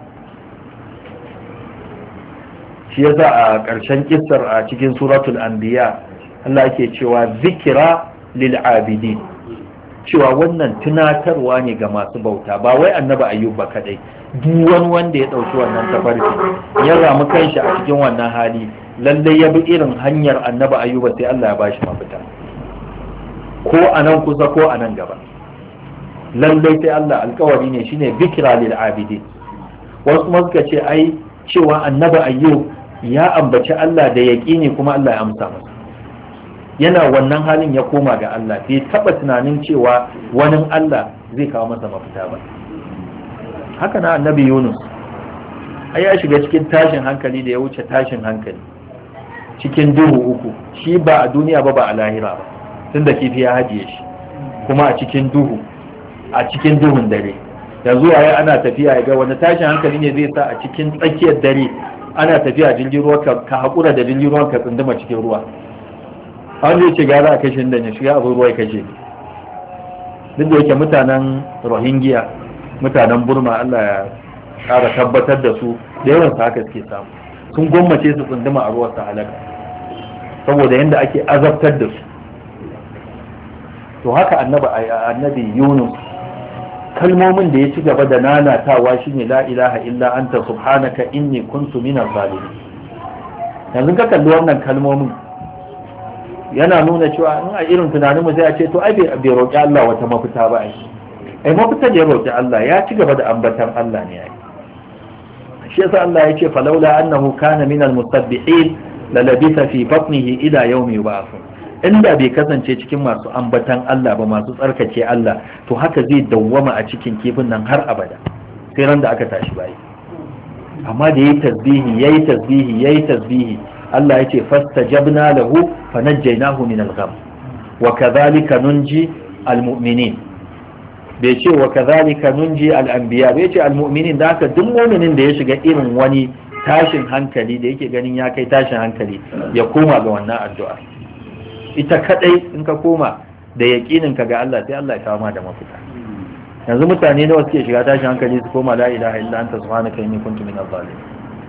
Shi yasa a ƙarshen kissar a cikin suratul anbiya Allah yake cewa zikira lil abidin, cewa wannan tunatarwa ne ga masu bauta, ba wai annabi ayyub ba kadai, duk wani wanda ya dauki wannan tafarki ya ramu kanshi a cikin wannan hali, lalle ya bi irin hanyar annabi ayyub sai Allah ya bashi mafita, ko a nan kusa ko a nan gaba. Lalle sai Allah alkawari ne, shine zikira lil abidin. wasu kuma suka ce ai cewa annabi ayyub ya ambaci Allah da yaqini kuma Allah ya amsa masa, yana wannan halin ya koma ga Allah, bai taba tunanin cewa wani Allah zai kawo masa mafita ba. Haka na annabi Yunus ai ya shiga cikin tashin hankali da ya wuce tashin hankali, cikin duhu uku, shi ba a duniya ba a lahira ba, tunda kifi ya hajiye shi kuma a cikin duhun dare. yanzu yayi ana tafiya ga wani tashin hankali ne zai sa a cikin tsakiyar dare ana tafiya jirgin ruwa ka hakura da jirgin ruwan ka tsunduma cikin ruwa, an zai ce gara a kashe da ne shiga abin ruwa ya kashe. Duk da yake mutanen Rohingya, mutanen Burma, Allah ya ƙara tabbatar da su da yawan su haka suke samu, sun gwammace su tsunduma a ruwa su halaka saboda yadda ake azabtar da su. To haka annabi Yunus, kalmomin da ya ci gaba da nanatawa shine la ilaha illa anta subhanaka inni kuntu minaz zalimin. Yanzu ka kalli wannan kalmomin yana nuna cewa in a irin tunanin mu sai a ce to ai bai roƙi Allah wata mafita ba ai mafita da ya roƙi Allah ya ci gaba da ambatan Allah ne ai. Shi yasa Allah ya ce falawla annahu kana minal musabbihin la labisa fi batnihi ila yawmi yub'athun. Inda bai kasance cikin masu ambatan Allah ba, masu tsarkake Allah, to haka zai dawwama a cikin kifin nan har abada sai ran da aka tashi bayi. Amma da yayi tasbihi Allah ya ce fastajabna lahu fanajjaynahu min al-gham wa kadhalika nunji al-mu'minin. Bai ce wa kadhalika nunji al-anbiya, bai ce al-mu'minin. Da haka duk mu'minin da ya shiga irin wani tashin hankali da yake ganin ya kai tashin hankali ya koma ga wannan addu'a. Ita kadai in ka koma da yaqinin ka ga Allah sai Allah ya kawo ma da mafita. Yanzu mutane nawa suke shiga tashin hankali su koma la ilaha illa anta subhanaka inni kuntu minaz zalimin?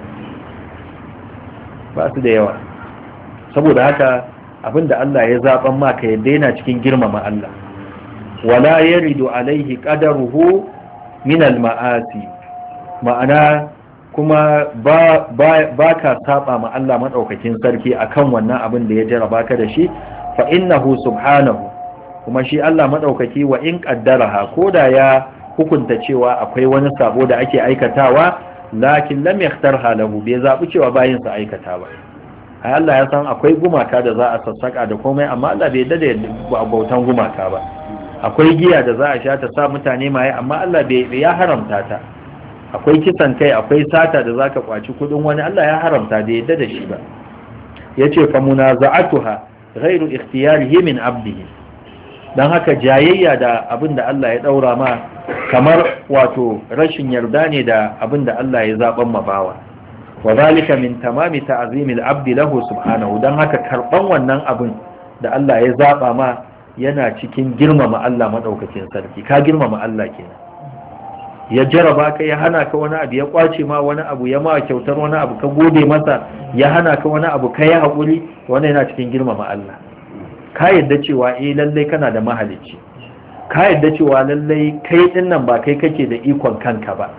Ba su da yawa. Saboda haka abinda Allah ya zaban maka ya daina cikin girmama Allah, wala yaridu alaihi qadaruhu min al-ma'asi, ma'ana kuma ba ka saba ma Allah madaukakin sarki akan wannan abin da ya jaraba ka da shi. Fa innahu subhanahu, kuma shi Allah madaukaki wa in qaddaraha, koda ya hukunta cewa akwai wani sabo da ake aikatawa, lakin lam yakhtarha lahu, bai zabi cewa bayin sa aikata ba. ai Allah ya san akwai gumaka da za a sassaka da komai, amma Allah bai dade bautan gumaka ba. Akwai giya da za a sha ta sa mutane maye, amma Allah bai ya haramta ta. Akwai kisan kai, akwai sata da zaka kwaci kudin wani, Allah ya haramta da yadda da shi ba. Yace fa munaza'atuha ghairu ikhtiyarihi min abdihi. Dan haka jayayya da abin da Allah ya daura ma kamar wato rashin yarda ne da abin da Allah ya zaban ma bawa. Wa zalika min tamami ta'zimil abdi lahu subhanahu. Dan haka karban wannan abin da Allah ya zaba ma yana cikin girmama Allah madaukakin sarki. Ka girmama Allah kenan. Ya jaraba ka, ya hana ka wani abu, ya kwace ma wani abu, ya ma kyautar wani abu, ka gode masa, ya hana ka wani abu, ka yi haƙuri, wannan yana cikin girmama Allah. Ka yadda cewa lallai kana da mahalicci, ka yadda cewa lallai kai din nan ba kai kake da ikon kanka ba.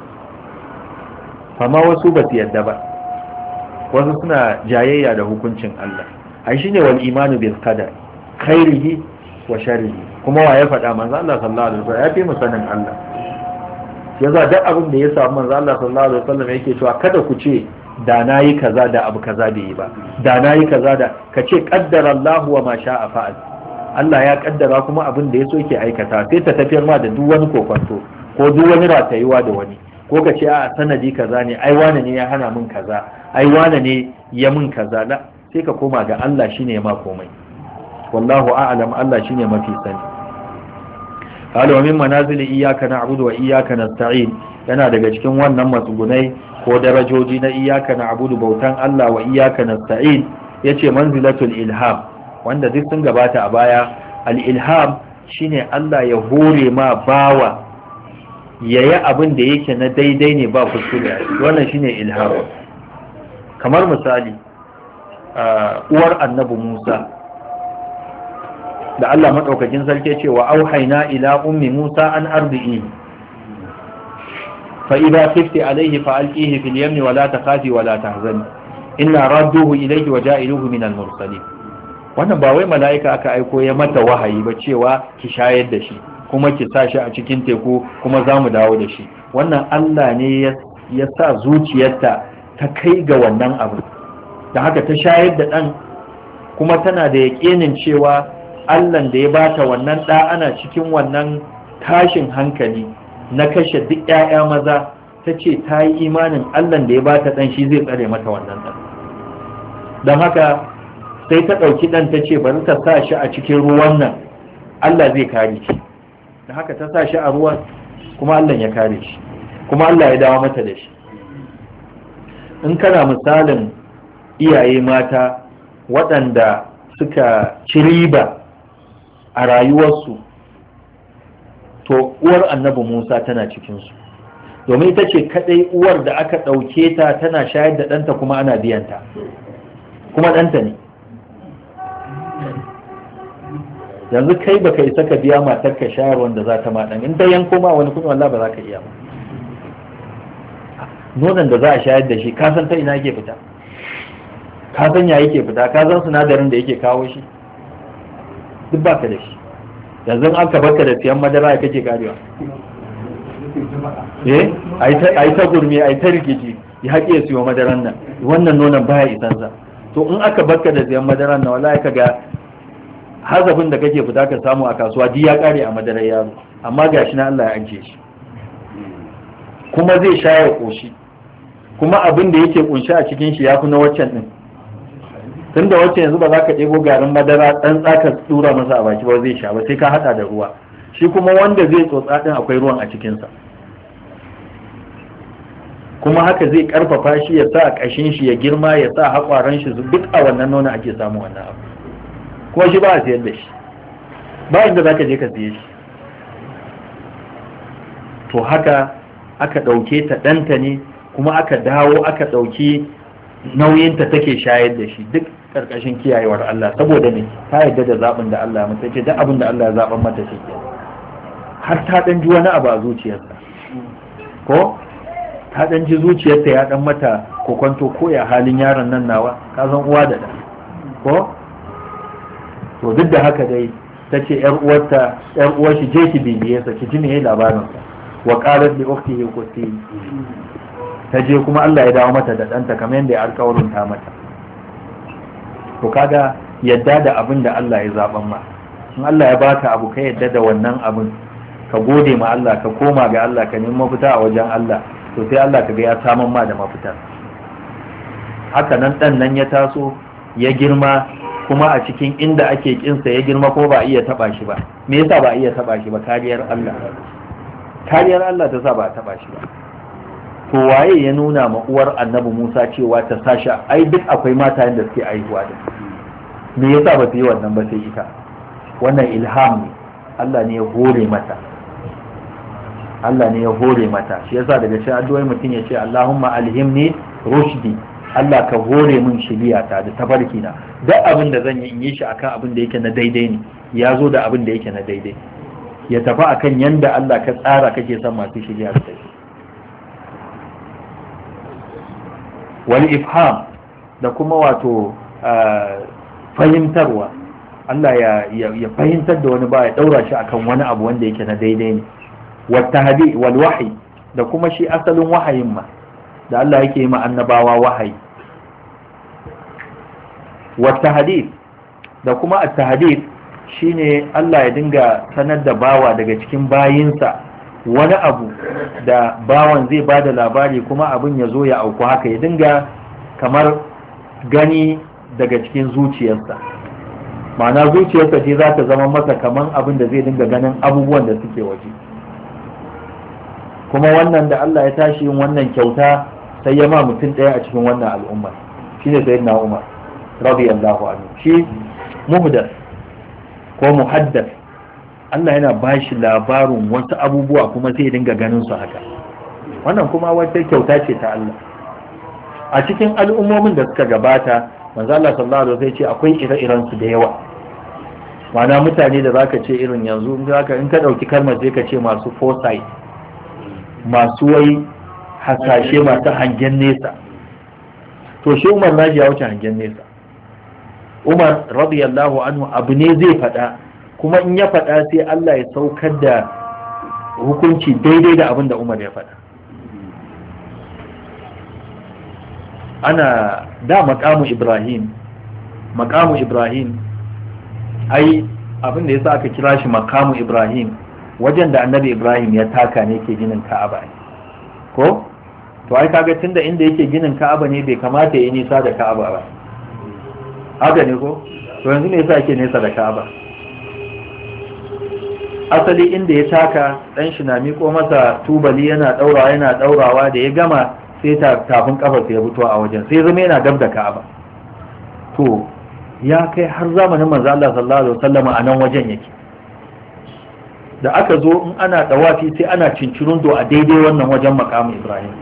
Amma wasu ba su yadda ba, wasu suna jayayya da hukuncin Allah. Ai shine wal imanu bil qadar khairihi wa sharrihi. Kuma wa ya faɗa? Manzo Allah sallallahu alaihi wasallam ya fi mu sanin Allah. Yasa duk abin da ya samu manzo Allah sallallahu alaihi wasallam yake cewa kada ku ce da nayi kaza da abu kaza bai yi ba, da nayi kaza da, ka ce qaddara Allah wa ma sha'a fa'al. Allah ya kaddara kuma abin da yaso yake aikata, sai ta tafiyar ma da duk wani kokonto ko duk wani ratayuwa da wani, ko ka ce a sanadi kaza ne, ai wane ne ya hana min kaza, ai wane ne ya min kaza, la sai ka koma ga Allah shine ya ma komai. Wallahu a'lam, Allah shine mafi sani. قال ومن منازل إياك نعبد وإياك نستعين, yana daga cikin wannan matsugunai ko darajoji na iyyaka na'budu, bautan Allah, wa iyyaka nasta'in, yace manzilatul ilham, wanda duk sun gabata a baya. Al-ilham shine Allah ya hore ma bawa yayi abin da yake na daidai ne ba kuskure, wannan shine ilham. Kamar misali uwar annabi Musa da Allah madaukakin sarki ce wa auhayna ila ummi Musa an ardi'i fa idha khifti alayhi fa alqihi fil yamni wa la takhafi wa la tahzani inna radduhu ilayhi wa ja'iluhu min al mursalin. Wannan ba wai mala'ika aka aiko ya mata wahayi ba cewa ki shayar da shi kuma ki sa shi a cikin teku kuma za mu dawo da shi. Wannan Allah ne ya sa zuciyarta ta kai ga wannan abu, da haka ta shayar da ɗan, kuma tana da yaƙinin cewa Allahn da ya bata wannan ɗa ana cikin wannan tashin hankali na kashe duk 'ya'ya maza, ta ce ta yi imanin Allahn da ya bata ɗan shi zai tsare mata wannan ɗan. Don haka sai ta ɗauki ɗan ta ce bari ta sa shi a cikin ruwan nan, Allah zai kare shi. Da haka ta sa shi a ruwan, kuma Allah ya kare shi, kuma Allah ya dawo mata da shi. In kana misalin iyaye mata waɗanda suka ci riba a rayuwarsu, to uwar annabi Musa tana cikinsu, domin ita ce kaɗai uwar da aka ɗauke ta tana shayar da ɗanta kuma ana biyanta, kuma ɗanta ne. Yanzu kai baka isa ka biya matar ka shayar wanda za ta maɗan, in ta yanko ma wani kuɗi wallah ba za ka iya ba. Nonon da za a shayar da shi ka san ta ina yake fita, ka san ya yake fita, ka san sinadarin da yake kawo shi, duk baka da shi. Yanzu aka baka da siyan madara ya kake karewa, a yi ta gurmi, a yi ta rikici, ya haƙi ya siyo madaran nan, wannan nonon baya isansa. To in aka baka da siyan madaran nan, wallahi ka ga hazafin da kake fita ka samu a kasuwa duk ya kare a madarar yaro, amma gashi na Allah ya ajiye shi, kuma zai sha ya koshi, kuma abin da yake kunshi a cikin shi ya fi na waccan din. Tunda waccan yanzu ba za ka ɗebo garin madara ɗan tsaka tsura masa a baki ba zai sha ba, sai ka haɗa da ruwa. Shi kuma wanda zai tsotsa ɗin akwai ruwan a cikinsa, kuma haka zai ƙarfafa shi ya sa ƙashin shi ya girma, ya sa haƙwaran shi duk a wannan nonon ake samu wannan abu. Kuma shi ba a siyar da shi, ba inda za ka je ka siye shi. To haka aka ɗauke ta ɗanta ne, kuma aka dawo aka ɗauki nauyinta take shayar da shi, duk ƙarƙashin kiyayewar Allah, saboda ne ta yarda da zaɓin da Allah mata, ce duk abin da Allah ya zaɓan mata shi ke. Har ta ɗan ji wani abu a zuciyarsa, ko ta ɗan ji zuciyarta ya ɗan mata kokwanto ko ya halin yaron nan nawa, ka san uwa da ɗan, ko to duk da haka dai ta ce ‘yar uwar shi je ki bibiye sa, ki ji me labarinsa. Wa qalat li ukhtihi quti, ta je kuma Allah ya dawo mata da ɗanta kamar yadda ya alƙawarin ta mata. To kaga yadda da abin da Allah ya zaɓan ma, in Allah ya baka abu ka yadda da wannan abin, ka gode ma Allah, ka koma ga Allah, ka nemi mafita a wajen Allah, to sai Allah ka ga ya saman ma da mafita. Haka nan ɗan nan ya taso ya girma, kuma a cikin inda ake kinsa ya girma ko ba a iya taba shi ba. Me yasa ba a iya taba shi ba? Kariyar Allah, kariyar Allah ta sa ba a taba shi ba. To waye ya nuna ma uwar annabi Musa cewa ta sashi? Ai duk akwai matayen da suke aihuwa da. Me yasa ba su yi wannan ba sai ita? Wannan ilham ne, Allah ne ya hore mata, Allah ne ya hore mata. Shi yasa daga cikin addu'o'i mutum ya ce Allahumma alhimni rushdi, Allah ka hore min shiriyata da tafarki na, duk abin da zan yi in yi shi akan abin da yake na daidai ne, ya zo da abin da yake na daidai, ya tafi akan yanda Allah ka tsara kake son masu shiriya su tafi. Wal ifham, da kuma wato fahimtarwa, Allah ya fahimtar da wani ba, ya daura shi akan wani abu wanda yake na daidai ne. Wat tahdi wal wahyi, da kuma shi asalin wahayin ma da Allah yake yi ma annabawa wahayi. Wata hadith, da kuma at-tahdith shine Allah ya dinga sanar da bawa daga cikin bayinsa wani abu da bawan zai bada labari kuma abin ya zo ya auku haka, ya dinga kamar gani daga cikin zuciyarsa, ma'ana zuciyarsa ce za ta zama masa kamar abin da zai dinga ganin abubuwan da suke waje. Kuma wannan da Allah ya tashi yin wannan kyauta sai ya ma mutum ɗaya a cikin wannan al'umma, shine sayyidina Umar radiyallahu anhu. Shi muhdath ko muhaddath, Allah yana bashi labarin wasu abubuwa kuma sai ya dinga ganin su haka. Wannan kuma wata kyauta ce ta Allah. A cikin al'ummomin da suka gabata, manzo Allah sallallahu alaihi wasallam ya ce akwai ire-iren su da yawa. Ma'ana mutane da zaka ce irin yanzu in ka dauki kalmar sai ka ce masu foresight, masu wai hasashe, masu hangen nesa. To shi Umar naji ya wuce hangen nesa. Umar radiyallahu anhu abu ne zai faɗa, kuma in ya faɗa sai Allah ya saukar da hukunci daidai da abin da Umar ya faɗa. ana da maqamu Ibrahim ai abin da yasa aka kira shi maqamu Ibrahim, wajen da annabi Ibrahim ya taka ne ke ginin Ka'aba ko to ai kaga tunda inda yake ginin Ka'aba ne bai kamata ya yi nisa da Ka'aba ba, haka ne ko? To yanzu ne yasa yake nesa da Ka'aba? Asali inda ya taka dan shi na miko masa tubali yana daurawa da ya gama sai tafin kafarsa ya fito a wajen, sai zama yana dab da Ka'aba. To ya kai har zamanin manzo Allah sallallahu alaihi wasallam a nan wajen yake. Da aka zo in ana dawafi sai ana cincirundo a daidai wannan wajen maqamu Ibrahim.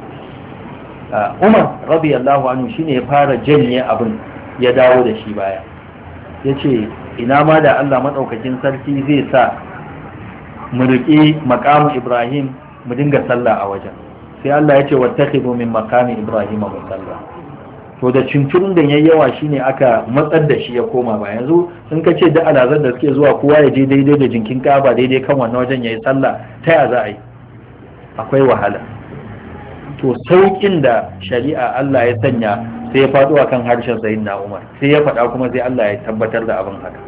Umar radiyallahu anhu shine ya fara janye abin ya dawo da shi baya, yace ina ma da Allah madaukakin sarki zai sa mu riƙe maqamu Ibrahim mu dinga sallah a wajen. Sai Allah ya ce wattakhibu min maqami Ibrahim musalla. To da cincirin da yayi yawa shine aka matsar da shi ya koma ba. Yanzu in ka ce da alazar da suke zuwa kowa ya je daidai da jinkin Kaaba daidai kan wannan wajen yayi sallah, ta ya za a yi? Akwai wahala. To saukin da shari'a Allah ya sanya sai ya faɗo akan harshen sayyidina Umar, sai ya faɗa kuma sai Allah ya tabbatar da abin haka.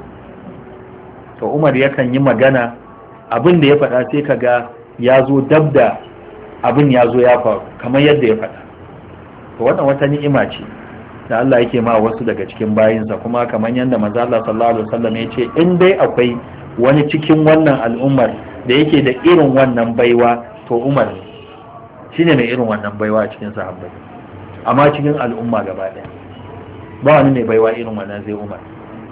To Umar yakan yi magana, abin da ya faɗa sai kaga ya zo dab da abin ya zo ya faru kamar yadda ya faɗa. To wannan wata ni'ima ce da Allah yake ma wasu daga cikin bayinsa, kuma kamar yadda manzo Allah sallallahu alaihi wasallam ya ce in dai akwai wani cikin wannan al'ummar da yake da irin wannan baiwa to Umar ne, shine mai irin wannan baiwa a cikin sahabbai, amma cikin al'umma gaba ɗaya ba wani mai baiwa irin wannan zai Umar.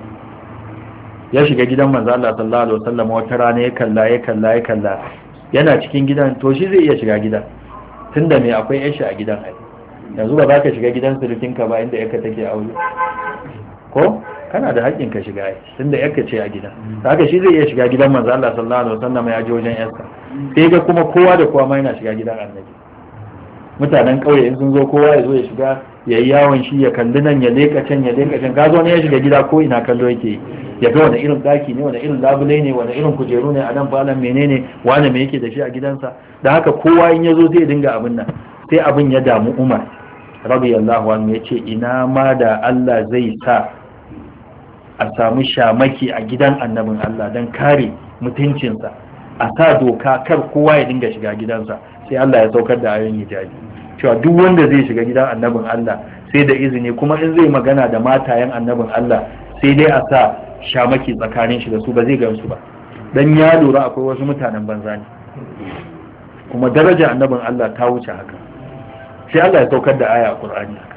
Ya shiga gidan manzo Allah sallallahu alaihi wasallam wata rana ya kalla yana cikin gidan, to shi zai iya shiga gidan tunda me akwai yashi a gidan ai. Yanzu ba za ka shiga gidan surukinka ba inda yarka take aure ko? Kana da haƙƙin ka shiga ai tunda yarka ce a gidan. Haka shi zai iya shiga gidan manzo Allah sallallahu alaihi wasallam ya je wajen yarsa. Sai ga kuma kowa da kowa ma yana shiga gidan Annabi. Mutanen ƙauye in sun zo kowa ya zo ya shiga ya yi yawon shi ya kalli nan ya leka can ka zo ne ya shiga gida ko ina kallo yake ya ga wani irin daki ne, wani irin labule ne, wani irin kujeru ne a nan falon menene, wani me yake da shi a gidansa. Da haka kowa in ya zo zai dinga abin nan. Sai abin ya damu Umar radiyallahu anhu, ya ce ina ma da Allah zai sa a samu shamaki a gidan annabin Allah don kare mutuncinsa, a sa doka kar kowa ya dinga shiga gidansa. Sai Allah ya saukar da ayoyin hijabi cewa duk wanda zai shiga gidan annabin Allah sai da izini, kuma in zai magana da matayen annabin Allah sai dai a sa shamaki tsakanin shi da su, ba zai gamsu ba dan ya lura akwai wasu mutanen banza ne, kuma daraja annabin Allah ta wuce haka. Sai Allah ya saukar da aya a Qur'ani haka.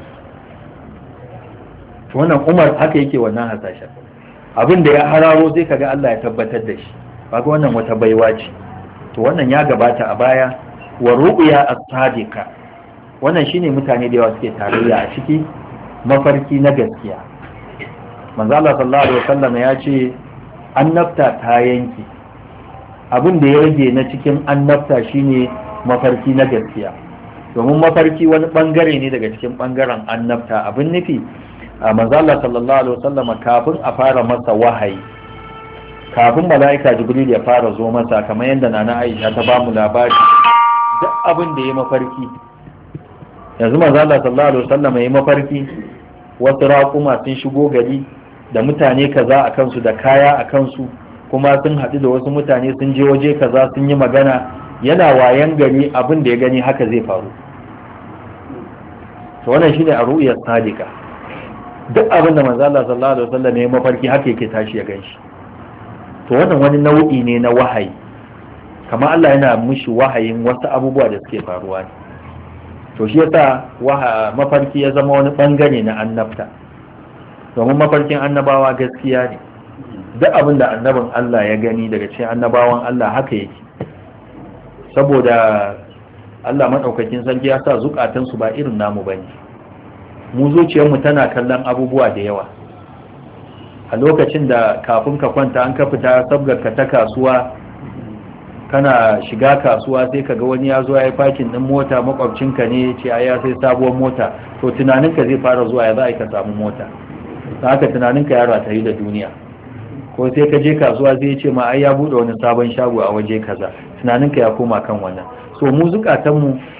To wannan Umar haka yake wannan hasashen, abin da ya hararo sai kaga Allah ya tabbatar da shi. Kaga wannan wata baiwa ce. To wannan ya gabata a baya, wa ru'ya as-sadiqa, wannan shine mutane da yawa suke tarayya a ciki, mafarki na gaskiya. Manzo Allah sallallahu alaihi wasallam ya ce annabta ta yanki, abin da ya rage na cikin annabta shine mafarki na gaskiya, domin mafarki wani bangare ne daga cikin bangaren annabta. Abin nufi manzo Allah sallallahu alaihi wasallam kafin a fara masa wahayi, kafin mala'ika Jibril ya fara zo masa, kamar yadda nana Aisha ta bamu labari, duk abin da ya mafarki, yanzu manzo Allah sallallahu alaihi wasallam ya mafarki wasu raƙuma sun shigo gari da mutane kaza a kansu da kaya a kansu, kuma sun haɗu da wasu mutane sun je waje kaza sun yi magana, yana wayan gari abin da ya gani haka zai faru. To wannan shine a ru'yar sadiqa, duk abin da manzo Allah sallallahu alaihi wasallam ya mafarki haka yake tashi ya ganshi. To wannan wani nau'i ne na wahayi, kamar Allah yana mushi wahayin wasu abubuwa da suke faruwa ne. To shi yasa mafarki ya zama wani bangare na annabta, domin mafarkin annabawa gaskiya ne. Duk abin da annabin Allah ya gani daga cikin annabawan Allah haka yake, saboda Allah madaukakin sarki ya sa zukatansu ba irin namu bane. Mu zuciyarmu tana kallon abubuwa da yawa. A lokacin da kafin ka kwanta an ka fita sabgarka ta kasuwa, kana shiga kasuwa sai kaga wani ya zo ya yi fakin din mota, makwabcinka ne ce ai ya sai sabuwar mota, to tunaninka zai fara zuwa ya za a ka samu mota. Da haka tunaninka ya rataye da duniya. Ko sai ka je kasuwa zai ce ma ai ya bude wani sabon shago a waje kaza, tunaninka ya koma kan wannan. So mu zukatanmu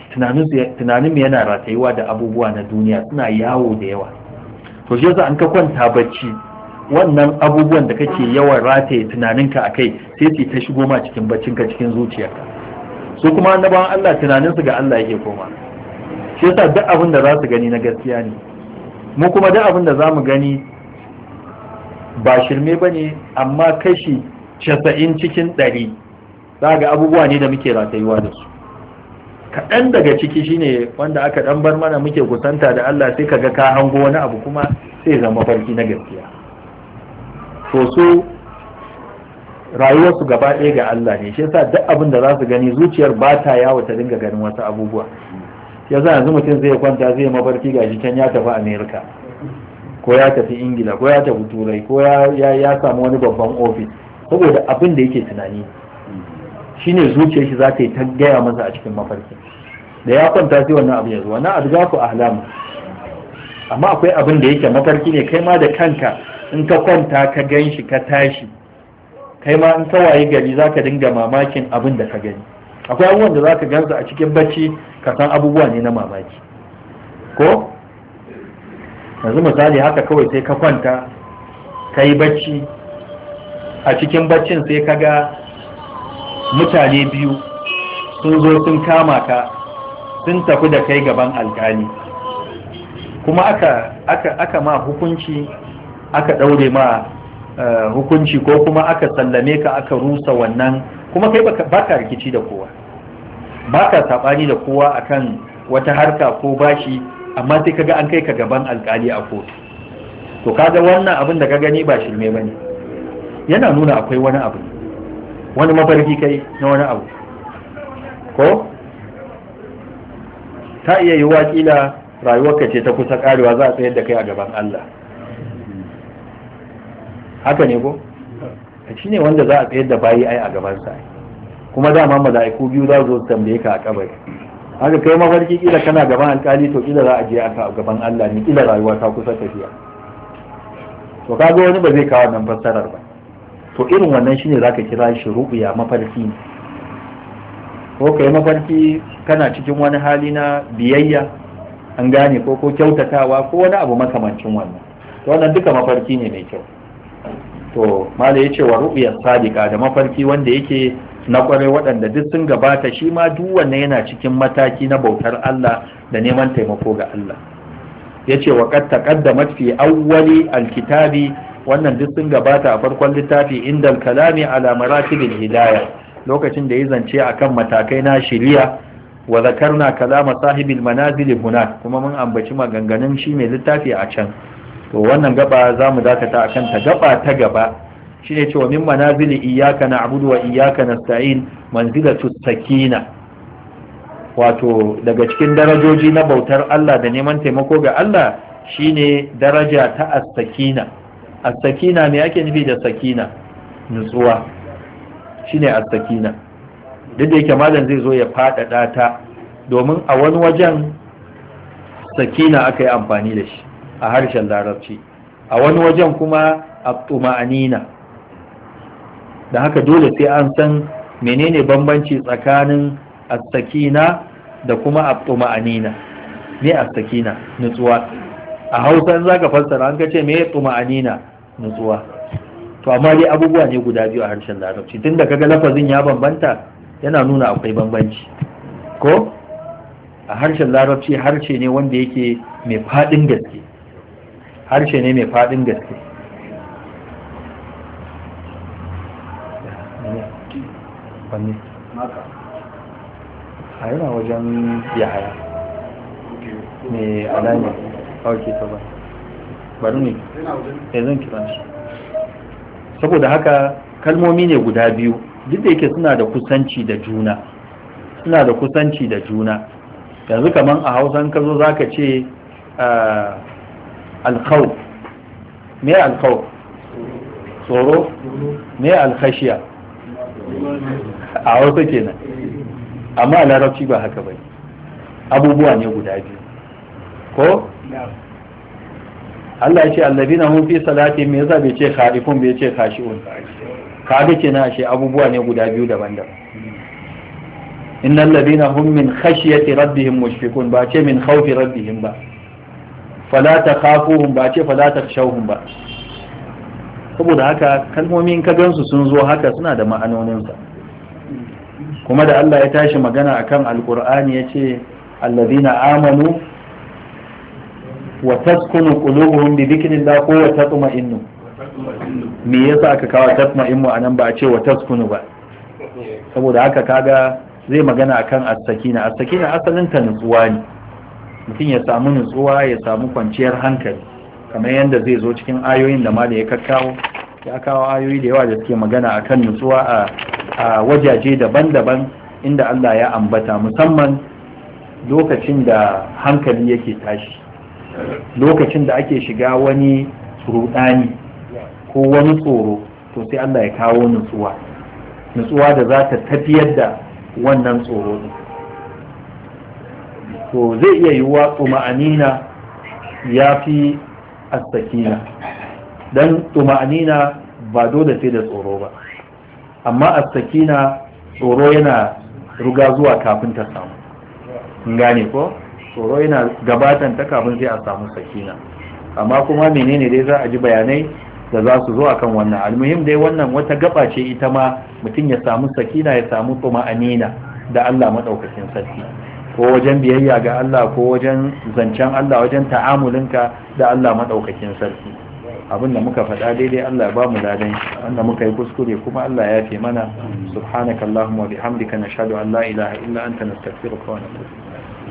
tunanin mu yana ratayuwa da abubuwa na duniya, suna yawo da yawa. To shi yasa an ka kwanta bacci, wannan abubuwan da kake yawan rataye tunaninka akai sai su ta shigo ma cikin baccinka, cikin zuciyarka. su kuma annabawan Allah tunaninsu ga Allah yake koma. Shi yasa duk abin da za su gani na gaskiya ne, mu kuma duk abin da za mu gani ba shirme ba ne, amma kashi 90 cikin 100 za ga abubuwa ne da muke ratayuwa da su. Kaɗan daga ciki shine wanda aka ɗan bar mana muke kusanta da Allah, sai kaga ka hango wani abu kuma sai zama farki na gaskiya. To su rayuwarsu gaba ɗaya ga Allah ne, shi yasa duk abin da za su gani zuciyar ba ta yawo ta dinga ganin wasu abubuwa. Yasa yanzu mutum zai kwanta zai mafarki gashi can ya tafi Amerika, ko ya tafi Ingila, ko ya tafi Turai, ko ya samu wani babban ofis, saboda abin da yake tunani shine zuciyar shi za ta yi ta gaya masa a cikin mafarki. Da ya kwanta sai wannan abu ya zo, wannan adgafu ahlamu. Amma akwai abin da yake mafarki ne, kai ma da kanka in ka kwanta ka gan shi ka tashi, kai ma in ka waye gari za ka dinga mamakin abin da ka gani. Akwai abubuwan da za ka gansu a cikin bacci ka san abubuwa ne na mamaki, ko yanzu misali haka kawai sai ka kwanta ka yi bacci, a cikin baccin sai ka ga mutane biyu sun zo sun kama ka sun tafi da kai gaban alkali, kuma aka ma hukunci, aka ɗaure ma hukunci, ko kuma aka sallame ka, aka rusa wannan, kuma kai baka rikici da kowa, baka sabani da kowa akan wata harka ko bashi, amma sai kaga an kai ka gaban alkali a kotu. To kaga wannan abin da ka gani ba shirme bane, yana nuna akwai wani abu, wani mafarki kai na wani abu, ko ta iya yiwuwa kila rayuwarka ce ta kusa karewa, za a tsayar da kai a gaban Allah. Haka ne ko? Shi ne wanda za a tsayar da bayi ai a gabansa, kuma dama mala'iku biyu za su tambaye ka a kabari. Haka kai mafarki kila kana gaban alkali, to kila za a je aka gaban Allah ne, kila rayuwa ta kusa tafiya. To kaga wani ba zai kawo nan fassarar ba. To irin wannan shine zaka kira shi ru'ya, mafarki ne. Ko kai mafarki kana cikin wani hali na biyayya, an gane, ko kyautatawa, ko wani abu makamancin wannan. To wannan duka mafarki ne mai kyau. To mala yace wa ru'ya sadiqa, da mafarki wanda yake na kwarai, waɗanda duk sun gabata, shi ma duk wannan yana cikin mataki na bautar Allah da neman taimako ga Allah. Yace wa qad taqaddamat fi awwali alkitabi, wannan duk sun gabata a farkon littafi, indal kalami ala maratibil hidayah, lokacin da ya zance akan matakai na shiriya. Wa zakarna kalama sahibil manazil huna, kuma mun ambaci maganganun shi mai littafi a can. To wannan gaba za mu dakata akan ta. Gaba ta gaba shine cewa min manazili iyyaka na'budu wa iyyaka nasta'in manzilatu sakina, wato daga cikin darajoji na bautar Allah da neman taimako ga Allah shine daraja ta as-sakina. As-sakina me ake nufi da sakina? Nutsuwa shine as-sakina. Duk da yake malam zai zo ya faɗaɗa ta, domin a wani wajen sakina aka yi amfani da shi a harshen larabci, a wani wajen kuma at-tuma'anina. da haka dole sai an san menene bambanci tsakanin as-sakina da kuma at-tuma'anina. Me as-sakina? Nutsuwa. A Hausa zaka fassara an kace me tuma'anina? Nutsuwa. To amma dai abubuwa ne guda biyu a harshen larabci, tunda kaga lafazin ya bambanta yana nuna akwai bambanci, ko a harshen larabci harshe ne wanda yake mai fadin gaske, harshe ne mai fadin gaske. Wanne? A yana wajen yahaya mai alami. Ok, ta ba bari ne zan kira shi. Saboda haka kalmomi ne guda biyu, duk da yake suna da kusanci da juna, yanzu kaman a Hausan ka zo zaka ce alkhawf. Me alkhawf? Tsoro. Me alkhashiya? A Hausa kenan, amma a Larabci ba haka bai, abubuwa ne guda biyu, ko Allah ya ce allazina hum fi salatihim, me yasa bai ce khaifun, bai ce khashi'un? Kaga kenan ashe abubuwa ne guda biyu daban-daban. innal ladina hum min khashyati rabbihim mushfiqun ba ce min khawfi rabbihim ba, fala takhafuhum ba ce fala takhshawhum ba. saboda haka kalmomin ka gansu sun zo haka suna da ma'anoninsa. kuma da Allah ya tashi magana akan alqur'ani yace alladhina amanu wa taskunu qulubuhum bi dhikrillah wa tatma'innu. me yasa aka kawo tatma'innu anan ba a ce wa taskunu ba? saboda haka kaga zai magana akan as-sakina. As-sakina asalin ta nutsuwa ne, mutum ya samu nutsuwa, ya samu kwanciyar hankali, kamar yadda zai zo cikin ayoyin da malai ya kawo ayoyi da yawa da suke magana akan nutsuwa a wajaje daban-daban inda Allah ya ambata, musamman lokacin da hankali yake tashi, lokacin da ake shiga wani rudani ko wani tsoro, to sai Allah ya kawo nutsuwa da za ta tafiyar da wannan tsoro din. to zai iya yiwuwa tuma'anina ya fi as-sakina, dan tuma'anina ba dole sai da tsoro ba, amma as-sakina tsoro yana ruga zuwa kafin ta samu. gane ko? tsoro yana gabatan ta kafin sai a samu sakina. amma kuma menene dai za a ji bayanai da za su zo akan wannan. almuhim dai wannan wata gaba ce ita ma, mutum ya samu sakina, ya samu tuma'anina da Allah madaukakin sarki, ko wajen biyayya ga Allah, ko wajen zancen Allah, wajen ta'amulinka da Allah madaukakin sarki. abin da muka faɗa daidai Allah ya ba mu ladan, wanda muka yi kuskure kuma Allah ya yafe mana. subhanaka allahumma wa bihamdika nashhadu an la ilaha illa anta nastaghfiruka wa natubu ilayk.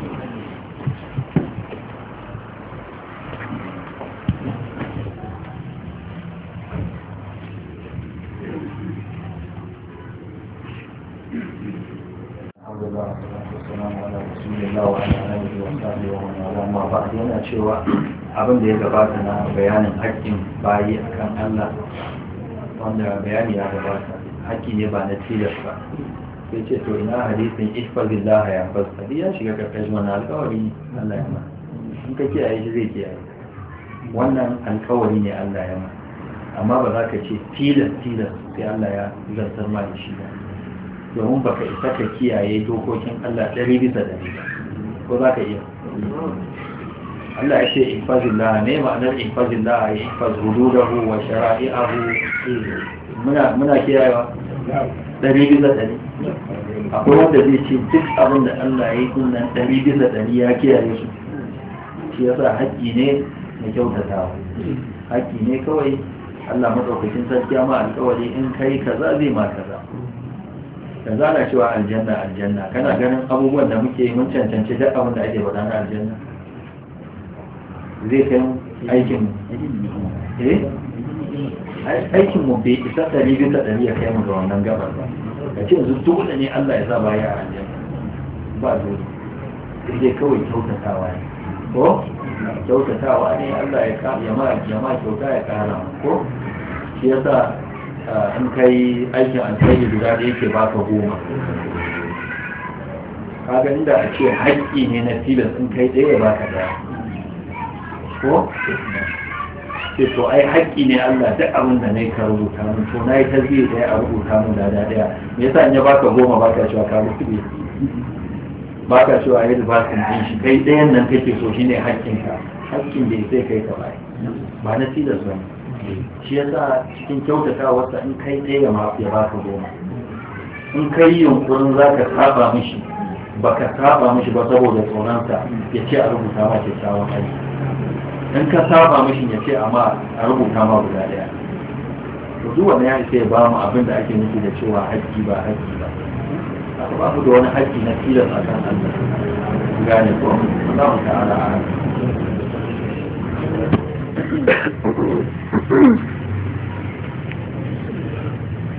yana cewa abin da ya gabata na bayanin haƙƙin bayi akan Allah, wanda bayani ya gabata haƙƙi ne ba na tilas ba, sai ce to ina hadisin ihfazillah ya fazka, ya shiga karkashin wani alƙawari Allah ya ma, in ka kiyaye shi zai kiyaye. wannan alƙawari ne Allah ya ma, amma ba za ka ce tilas sai Allah ya zartar ma da shi ba, domin baka isa ka kiyaye dokokin Allah 100% ba, ko za ka iya? Allah ya ce ihfazillah, ne ma'anar ihfazillah? ya ihfaz hududahu wa shara'i'ahu. muna kiyayewa 100%. akwai wanda zai ce duk abin da Allah ya yi sunan 100% ya kiyaye su. shi yasa haƙƙi ne na kyautatawa, haƙƙi ne kawai. Allah madaukakin sarki ma alƙawari in kai kaza zai ma kaza. da zana cewa aljanna kana ganin abubuwan da muke mun cancanci duk abin da ake faɗa na aljanna zai kai aikin aikin mu bai isa 100% ya kai mu ga wannan gabar ba. ka ce yanzu dole ne Allah ya sa baya a aljanna, ba dole, sai dai kawai kyautatawa ne, ko kyautatawa ne. Allah ya ma kyauta ya kara, ko shi yasa in kai aikin alkhairi guda da yake baka 10. kaga inda a ce haƙƙi ne na tilas in kai ɗaya baka ɗaya, ko sai to ai haƙƙi ne Allah duk abin da nayi ka rubuta mun, to nayi tarbiya ɗaya a rubuta mun da ɗaya. me yasa in ya baka 10 baka cewa ka rubuta, baka cewa ai ba kan din shi kai ɗayan nan kake so shine haƙƙinka. haƙƙin da sai kai ka ba na tilas ba. shi yasa cikin kyautatawarsa in kai ɗaya ya baka 10. in kai yunkurin za ka saba mishi baka saba mishi ba saboda tsoronsa ya ce a rubuta ma kyakkyawan aiki. in ka saba mishi ya ce a rubuta ma guda ɗaya. to duk wanda ya isa ya ba mu abin da ake nufi da cewa haƙƙi ba haƙƙi ba. ba mu da wani haƙƙi na tilas a kan Allah. gane ko Allah ta'ala a